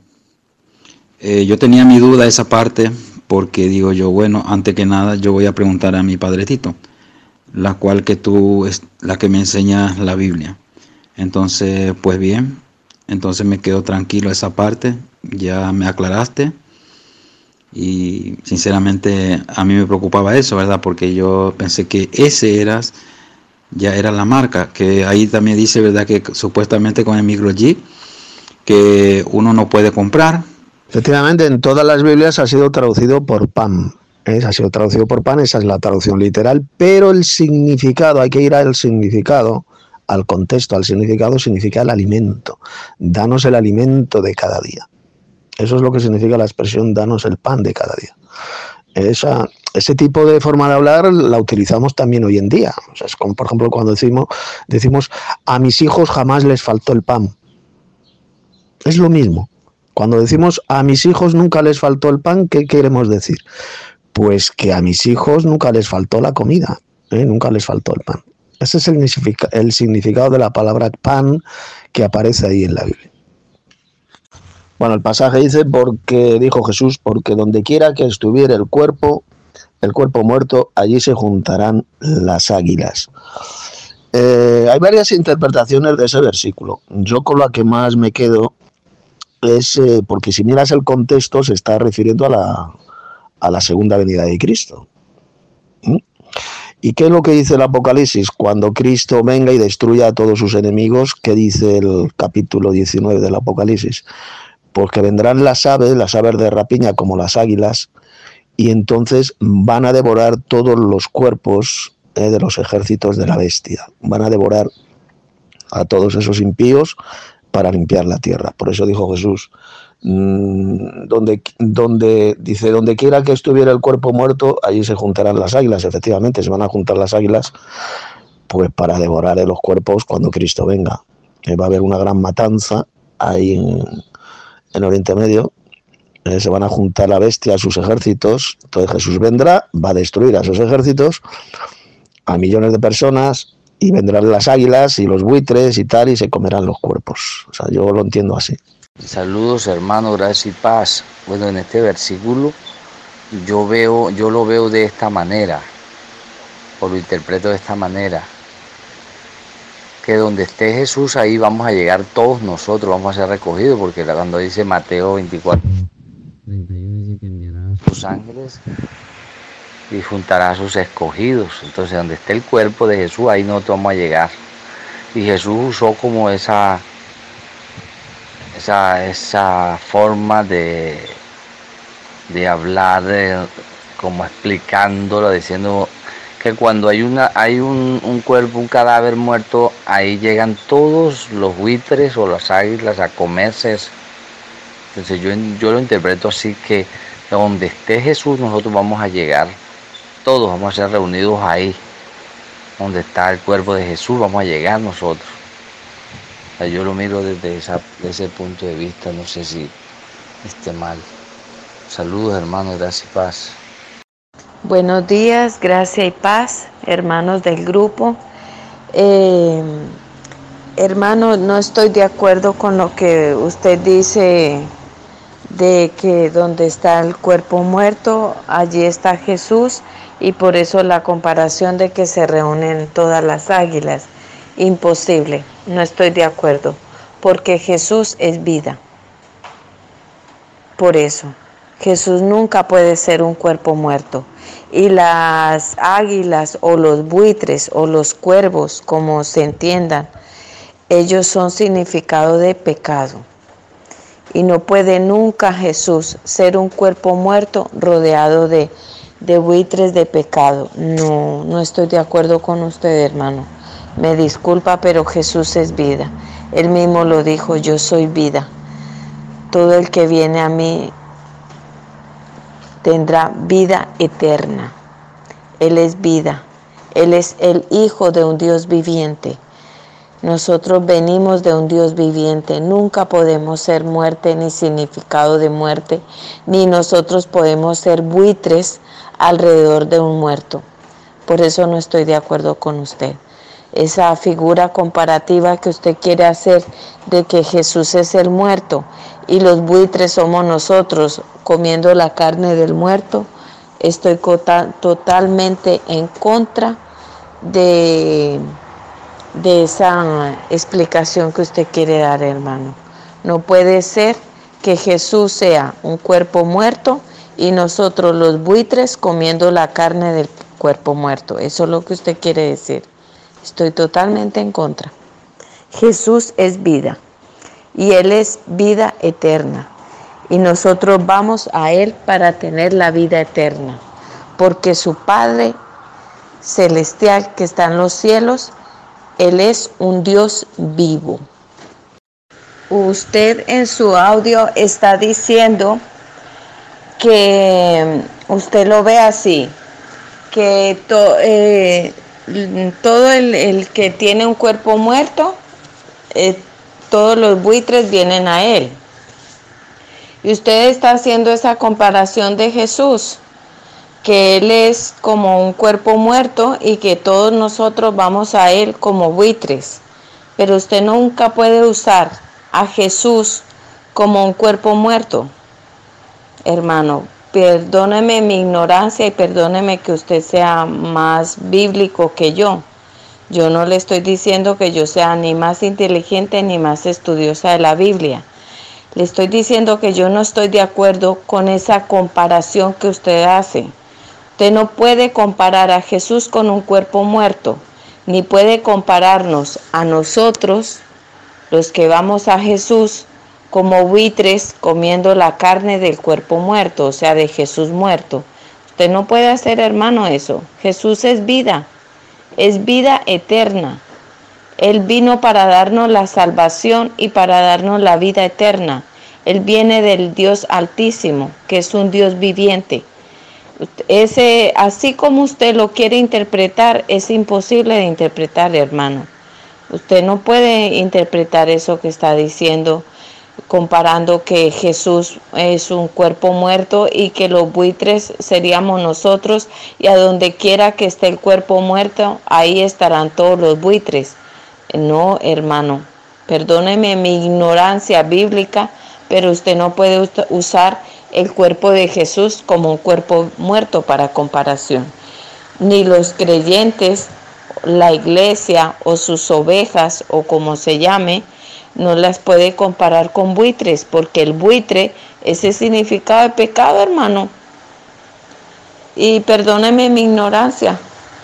Eh, yo tenía mi duda esa parte porque digo yo, bueno, antes que nada yo voy a preguntar a mi Padre Tito, la cual que tú es la que me enseña la Biblia. Entonces, pues bien, entonces me quedo tranquilo esa parte, ya me aclaraste. Y sinceramente a mí me preocupaba eso, ¿verdad? Porque yo pensé que ese era, ya era la marca, que ahí también dice, ¿verdad? Que supuestamente con el microchip que uno no puede comprar. Efectivamente, en todas las Biblias ha sido traducido por pan. ¿eh? Ha sido traducido por pan, esa es la traducción literal, pero el significado, hay que ir al significado, al contexto, al significado, significa el alimento. Danos el alimento de cada día. Eso es lo que significa la expresión danos el pan de cada día. Esa, ese tipo de forma de hablar la utilizamos también hoy en día. O sea, es como, por ejemplo, cuando decimos, decimos a mis hijos jamás les faltó el pan. Es lo mismo. Cuando decimos a mis hijos nunca les faltó el pan, ¿qué queremos decir? Pues que a mis hijos nunca les faltó la comida, ¿eh? Nunca les faltó el pan. Ese es el, signific- el significado de la palabra pan que aparece ahí en la Biblia. Bueno, el pasaje dice, porque dijo Jesús, porque donde quiera que estuviera el cuerpo, el cuerpo muerto, allí se juntarán las águilas. Eh, hay varias interpretaciones de ese versículo. Yo con la que más me quedo es eh, porque si miras el contexto se está refiriendo a la, a la segunda venida de Cristo. ¿Mm? ¿Y qué es lo que dice el Apocalipsis? Cuando Cristo venga y destruya a todos sus enemigos, ¿qué dice el capítulo diecinueve del Apocalipsis? Porque vendrán las aves, las aves de rapiña como las águilas, y entonces van a devorar todos los cuerpos eh, de los ejércitos de la bestia. Van a devorar a todos esos impíos para limpiar la tierra. Por eso dijo Jesús, mmm, donde, donde, dice, donde quiera que estuviera el cuerpo muerto, allí se juntarán las águilas. Efectivamente, se van a juntar las águilas pues para devorar los cuerpos cuando Cristo venga. Eh, va a haber una gran matanza ahí en, en Oriente Medio. Eh, se van a juntar la bestia a sus ejércitos. Entonces Jesús vendrá, va a destruir a esos ejércitos, a millones de personas, y vendrán las águilas y los buitres y tal, y se comerán los cuerpos. O sea, yo lo entiendo así. Saludos, hermano, gracias y paz. Bueno, en este versículo yo veo, yo lo veo de esta manera, o lo interpreto de esta manera, que donde esté Jesús, ahí vamos a llegar todos nosotros, vamos a ser recogidos, porque cuando dice Mateo veinticuatro, treinta y uno, dice que enviará a sus ángeles y juntará a sus escogidos. Entonces, donde esté el cuerpo de Jesús, ahí nosotros vamos a llegar. Y Jesús usó como esa, esa, esa forma de, de hablar, de, como explicándolo, diciendo que cuando hay una, hay un, un cuerpo, un cadáver muerto, ahí llegan todos los buitres o las águilas a comerse eso. Entonces yo, yo lo interpreto así, que donde esté Jesús, nosotros vamos a llegar. Todos vamos a ser reunidos ahí, donde está el cuerpo de Jesús, vamos a llegar nosotros. O sea, yo lo miro desde, esa, desde ese punto de vista, no sé si esté mal. Saludos, hermanos, gracias y paz. Buenos días, gracia y paz, hermanos del grupo. Eh, hermano, no estoy de acuerdo con lo que usted dice de que donde está el cuerpo muerto, allí está Jesús. Y por eso la comparación de que se reúnen todas las águilas, imposible, no estoy de acuerdo, porque Jesús es vida. Por eso, Jesús nunca puede ser un cuerpo muerto. Y las águilas o los buitres o los cuervos, como se entiendan, ellos son significado de pecado. Y no puede nunca Jesús ser un cuerpo muerto rodeado de de buitres de pecado. No, no estoy de acuerdo con usted, hermano. Me disculpa, pero Jesús es vida. Él mismo lo dijo, yo soy vida. Todo el que viene a mí tendrá vida eterna. Él es vida. Él es el Hijo de un Dios viviente. Nosotros venimos de un Dios viviente. Nunca podemos ser muerte ni significado de muerte, ni nosotros podemos ser buitres alrededor de un muerto. Por eso no estoy de acuerdo con usted. Esa figura comparativa que usted quiere hacer de que Jesús es el muerto y los buitres somos nosotros comiendo la carne del muerto, estoy totalmente en contra de, de esa explicación que usted quiere dar, hermano. No puede ser que Jesús sea un cuerpo muerto y nosotros los buitres comiendo la carne del cuerpo muerto. Eso es lo que usted quiere decir. Estoy totalmente en contra. Jesús es vida y Él es vida eterna. Y nosotros vamos a Él para tener la vida eterna, porque su Padre celestial que está en los cielos, Él es un Dios vivo. Usted en su audio está diciendo que usted lo ve así, que to, eh, todo el, el que tiene un cuerpo muerto, eh, todos los buitres vienen a Él. Y usted está haciendo esa comparación de Jesús, que Él es como un cuerpo muerto y que todos nosotros vamos a Él como buitres. Pero usted nunca puede usar a Jesús como un cuerpo muerto. Hermano, perdóneme mi ignorancia y perdóneme que usted sea más bíblico que yo. Yo no le estoy diciendo que yo sea ni más inteligente ni más estudiosa de la Biblia. Le estoy diciendo que yo no estoy de acuerdo con esa comparación que usted hace. Usted no puede comparar a Jesús con un cuerpo muerto, ni puede compararnos a nosotros, los que vamos a Jesús, como buitres comiendo la carne del cuerpo muerto, o sea, de Jesús muerto. Usted no puede hacer, hermano, eso. Jesús es vida, es vida eterna. Él vino para darnos la salvación y para darnos la vida eterna. Él viene del Dios Altísimo, que es un Dios viviente. Ese, así como usted lo quiere interpretar, es imposible de interpretar, hermano. Usted no puede interpretar eso que está diciendo, comparando que Jesús es un cuerpo muerto y que los buitres seríamos nosotros, y a donde quiera que esté el cuerpo muerto, ahí estarán todos los buitres. No, hermano, perdóneme mi ignorancia bíblica, pero usted no puede usar el cuerpo de Jesús como un cuerpo muerto para comparación. Ni los creyentes, la iglesia o sus ovejas o como se llame, no las puede comparar con buitres, porque el buitre es el significado de pecado, hermano. Y perdóneme mi ignorancia.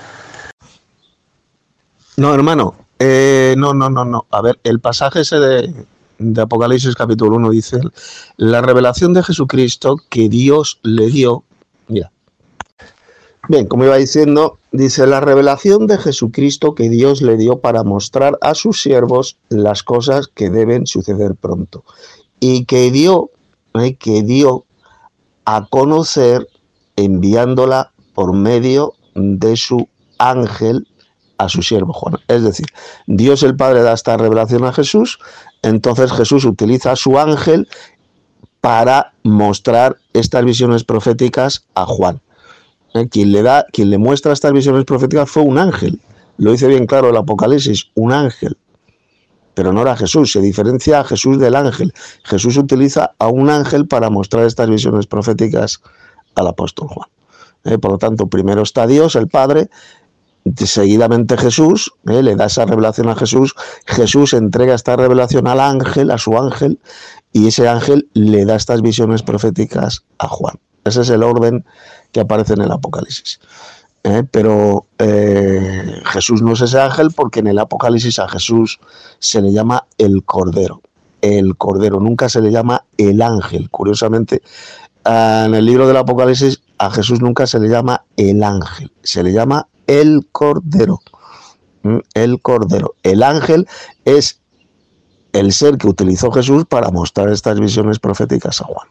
No, hermano. Eh, no, no, no, no. A ver, el pasaje ese de, de Apocalipsis capítulo uno dice, la revelación de Jesucristo que Dios le dio, mira. Bien, como iba diciendo, dice, la revelación de Jesucristo que Dios le dio para mostrar a sus siervos las cosas que deben suceder pronto. Y que dio, eh, que dio a conocer enviándola por medio de su ángel a su siervo Juan. Es decir, Dios el Padre da esta revelación a Jesús, entonces Jesús utiliza a su ángel para mostrar estas visiones proféticas a Juan. ¿Eh? Quien le da, quien le muestra estas visiones proféticas fue un ángel. Lo dice bien claro el Apocalipsis, un ángel. Pero no era Jesús, se diferencia a Jesús del ángel. Jesús utiliza a un ángel para mostrar estas visiones proféticas al apóstol Juan. ¿Eh? Por lo tanto, primero está Dios, el Padre, seguidamente Jesús, ¿eh? le da esa revelación a Jesús, Jesús entrega esta revelación al ángel, a su ángel, y ese ángel le da estas visiones proféticas a Juan. Ese es el orden que aparece en el Apocalipsis. ¿Eh? Pero eh, Jesús no es ese ángel, porque en el Apocalipsis a Jesús se le llama el Cordero. El Cordero, nunca se le llama el ángel. Curiosamente, en el libro del Apocalipsis a Jesús nunca se le llama el ángel, se le llama el Cordero. El Cordero. El ángel es el ser que utilizó Jesús para mostrar estas visiones proféticas a Juan.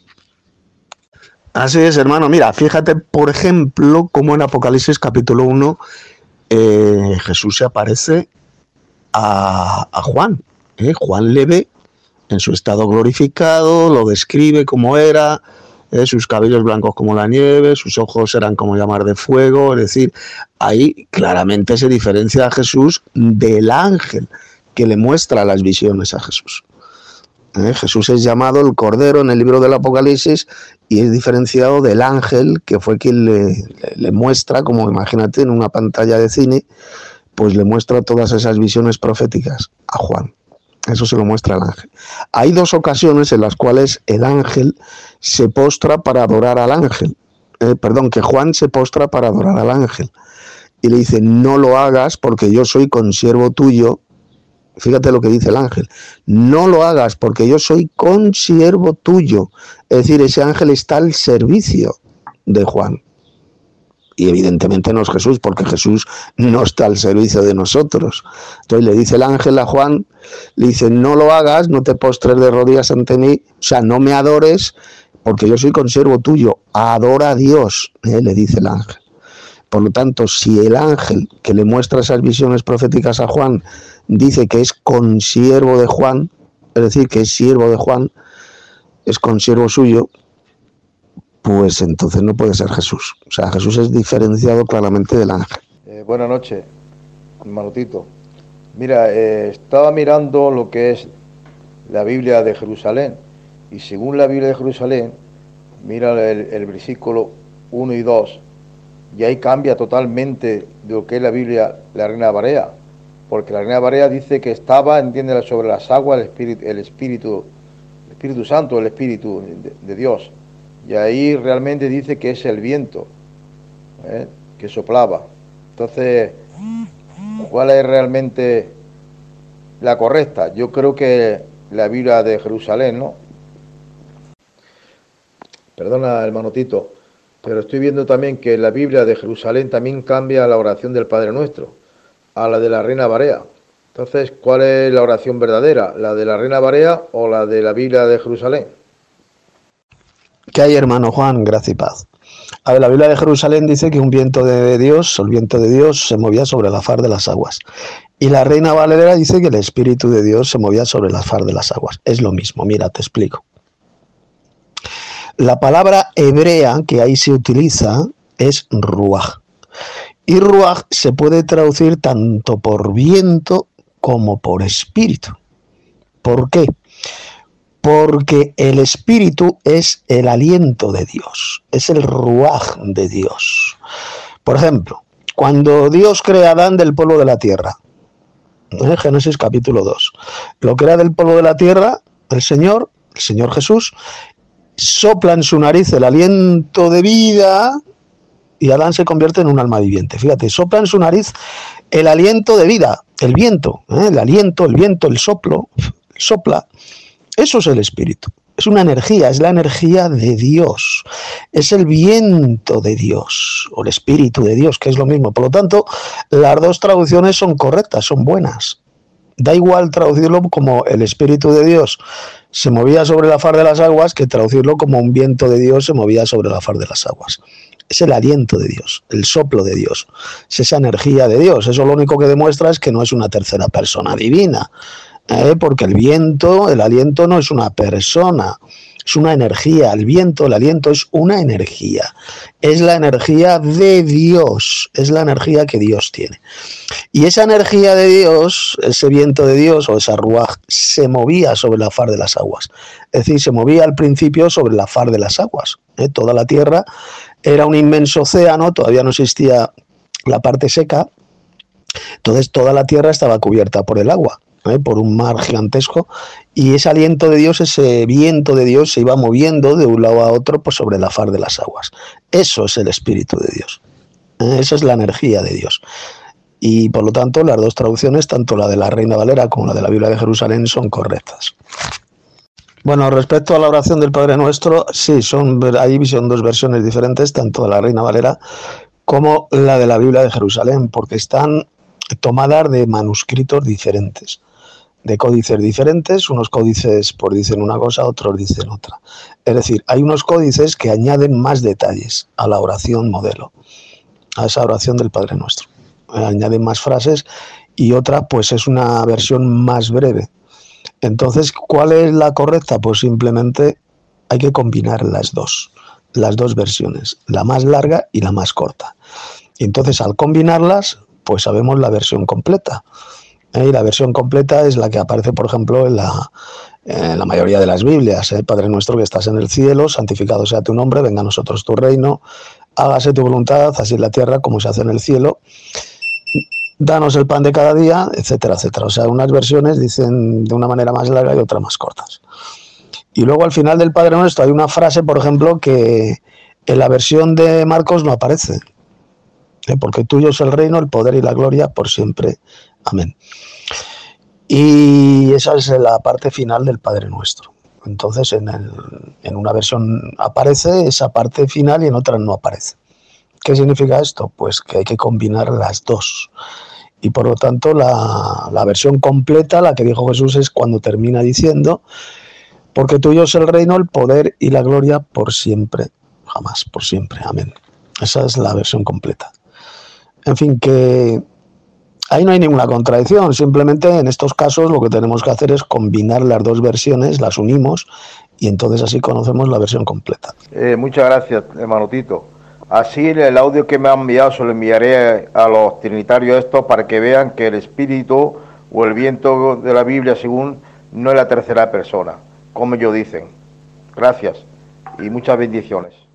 Así es, hermano. Mira, fíjate, por ejemplo, cómo en Apocalipsis capítulo uno eh, Jesús se aparece a, a Juan. ¿eh? Juan le ve en su estado glorificado, lo describe como era, eh, sus cabellos blancos como la nieve, sus ojos eran como llamas de fuego. Es decir, ahí claramente se diferencia a Jesús del ángel que le muestra las visiones a Jesús. ¿Eh? Jesús es llamado el Cordero en el libro del Apocalipsis y es diferenciado del ángel que fue quien le, le, le muestra, como imagínate en una pantalla de cine, pues le muestra todas esas visiones proféticas a Juan. Eso se lo muestra el ángel. Hay dos ocasiones en las cuales el ángel se postra para adorar al ángel. Eh, perdón, que Juan se postra para adorar al ángel. Y le dice, no lo hagas porque yo soy consiervo tuyo. Fíjate lo que dice el ángel. No lo hagas porque yo soy consiervo tuyo. Es decir, ese ángel está al servicio de Juan. Y evidentemente no es Jesús, porque Jesús no está al servicio de nosotros. Entonces le dice el ángel a Juan, le dice, no lo hagas, no te postres de rodillas ante mí, o sea, no me adores, porque yo soy consiervo tuyo, adora a Dios, ¿eh? Le dice el ángel. Por lo tanto, si el ángel que le muestra esas visiones proféticas a Juan dice que es consiervo de Juan, es decir, que es siervo de Juan, es consiervo suyo, pues entonces no puede ser Jesús. O sea, Jesús es diferenciado claramente del ángel. Eh, buenas noches, hermano Tito. Mira, eh, estaba mirando lo que es la Biblia de Jerusalén, y según la Biblia de Jerusalén, mira el, el versículo uno y dos, y ahí cambia totalmente de lo que es la Biblia, la Reina Barea, porque la Reina Barea dice que estaba, entiende, sobre las aguas el Espíritu, el Espíritu, el Espíritu Santo, el Espíritu de, de Dios. Y ahí realmente dice que es el viento, ¿eh? que soplaba. Entonces, ¿cuál es realmente la correcta? Yo creo que la Biblia de Jerusalén, ¿no? Perdona, hermano Tito, pero estoy viendo también que la Biblia de Jerusalén también cambia la oración del Padre Nuestro a la de la Reina Barea. Entonces, ¿cuál es la oración verdadera? ¿La de la Reina Barea o la de la Biblia de Jerusalén? ¿Qué hay, hermano Juan? Gracia y paz. A ver, la Biblia de Jerusalén dice que un viento de Dios, el viento de Dios se movía sobre la faz de las aguas. Y la Reina Valera dice que el Espíritu de Dios se movía sobre la faz de las aguas. Es lo mismo, mira, te explico. La palabra hebrea que ahí se utiliza es ruaj. Y ruaj se puede traducir tanto por viento como por espíritu. ¿Por qué? Porque el espíritu es el aliento de Dios, es el ruaj de Dios. Por ejemplo, cuando Dios crea a Adán del polvo de la tierra, en Génesis capítulo dos, lo crea del polvo de la tierra, el Señor, el Señor Jesús, sopla en su nariz el aliento de vida y Adán se convierte en un alma viviente. Fíjate, sopla en su nariz el aliento de vida, el viento, ¿eh? el aliento, el viento, el soplo, sopla. Eso es el espíritu, es una energía, es la energía de Dios, es el viento de Dios, o el espíritu de Dios, que es lo mismo. Por lo tanto, las dos traducciones son correctas, son buenas. Da igual traducirlo como el espíritu de Dios se movía sobre la faz de las aguas que traducirlo como un viento de Dios se movía sobre la faz de las aguas. Es el aliento de Dios, el soplo de Dios, es esa energía de Dios. Eso lo único que demuestra es que no es una tercera persona divina. ¿Eh? Porque el viento, el aliento no es una persona, es una energía. El viento, el aliento es una energía, es la energía de Dios, es la energía que Dios tiene. Y esa energía de Dios, ese viento de Dios o esa ruaj, se movía sobre la faz de las aguas. Es decir, se movía al principio sobre la faz de las aguas. ¿Eh? Toda la tierra era un inmenso océano, todavía no existía la parte seca, entonces toda la tierra estaba cubierta por el agua. ¿Eh? Por un mar gigantesco, y ese aliento de Dios, ese viento de Dios se iba moviendo de un lado a otro pues, sobre la faz de las aguas. Eso es el Espíritu de Dios. ¿Eh? Esa es la energía de Dios. Y por lo tanto las dos traducciones, tanto la de la Reina Valera como la de la Biblia de Jerusalén, son correctas. Bueno, respecto a la oración del Padre Nuestro, sí, son, ahí son dos versiones diferentes, tanto de la Reina Valera como la de la Biblia de Jerusalén, porque están tomadas de manuscritos diferentes, de códices diferentes. Unos códices pues dicen una cosa, otros dicen otra. Es decir, hay unos códices que añaden más detalles a la oración modelo, a esa oración del Padre Nuestro. Eh, añaden más frases, y otra pues es una versión más breve. Entonces, ¿cuál es la correcta? Pues simplemente hay que combinar las dos, las dos versiones, la más larga y la más corta. Y entonces, al combinarlas, pues sabemos la versión completa. ¿Eh? Y la versión completa es la que aparece, por ejemplo, en la, en la mayoría de las Biblias. ¿eh? Padre nuestro que estás en el cielo, santificado sea tu nombre, venga a nosotros tu reino, hágase tu voluntad, así en la tierra como se hace en el cielo. danos el pan de cada día, etcétera, etcétera. O sea, unas versiones dicen de una manera más larga y otras más cortas. Y luego al final del Padre Nuestro hay una frase, por ejemplo, que en la versión de Marcos no aparece. ¿Eh? Porque tuyo es el reino, el poder y la gloria por siempre. Amén. Y esa es la parte final del Padre Nuestro. Entonces en, el, en una versión aparece esa parte final y en otra no aparece. ¿Qué significa esto? Pues que hay que combinar las dos. Y por lo tanto la, la versión completa, la que dijo Jesús, es cuando termina diciendo: porque tuyo es el reino, el poder y la gloria por siempre, jamás, por siempre. Amén. Esa es la versión completa. En fin, que ahí no hay ninguna contradicción. Simplemente en estos casos lo que tenemos que hacer es combinar las dos versiones, las unimos y entonces así conocemos la versión completa. Eh, muchas gracias, hermano Tito. Así el audio que me ha enviado se lo enviaré a los trinitarios estos para que vean que el espíritu o el viento de la Biblia, según, no es la tercera persona, como ellos dicen. Gracias y muchas bendiciones.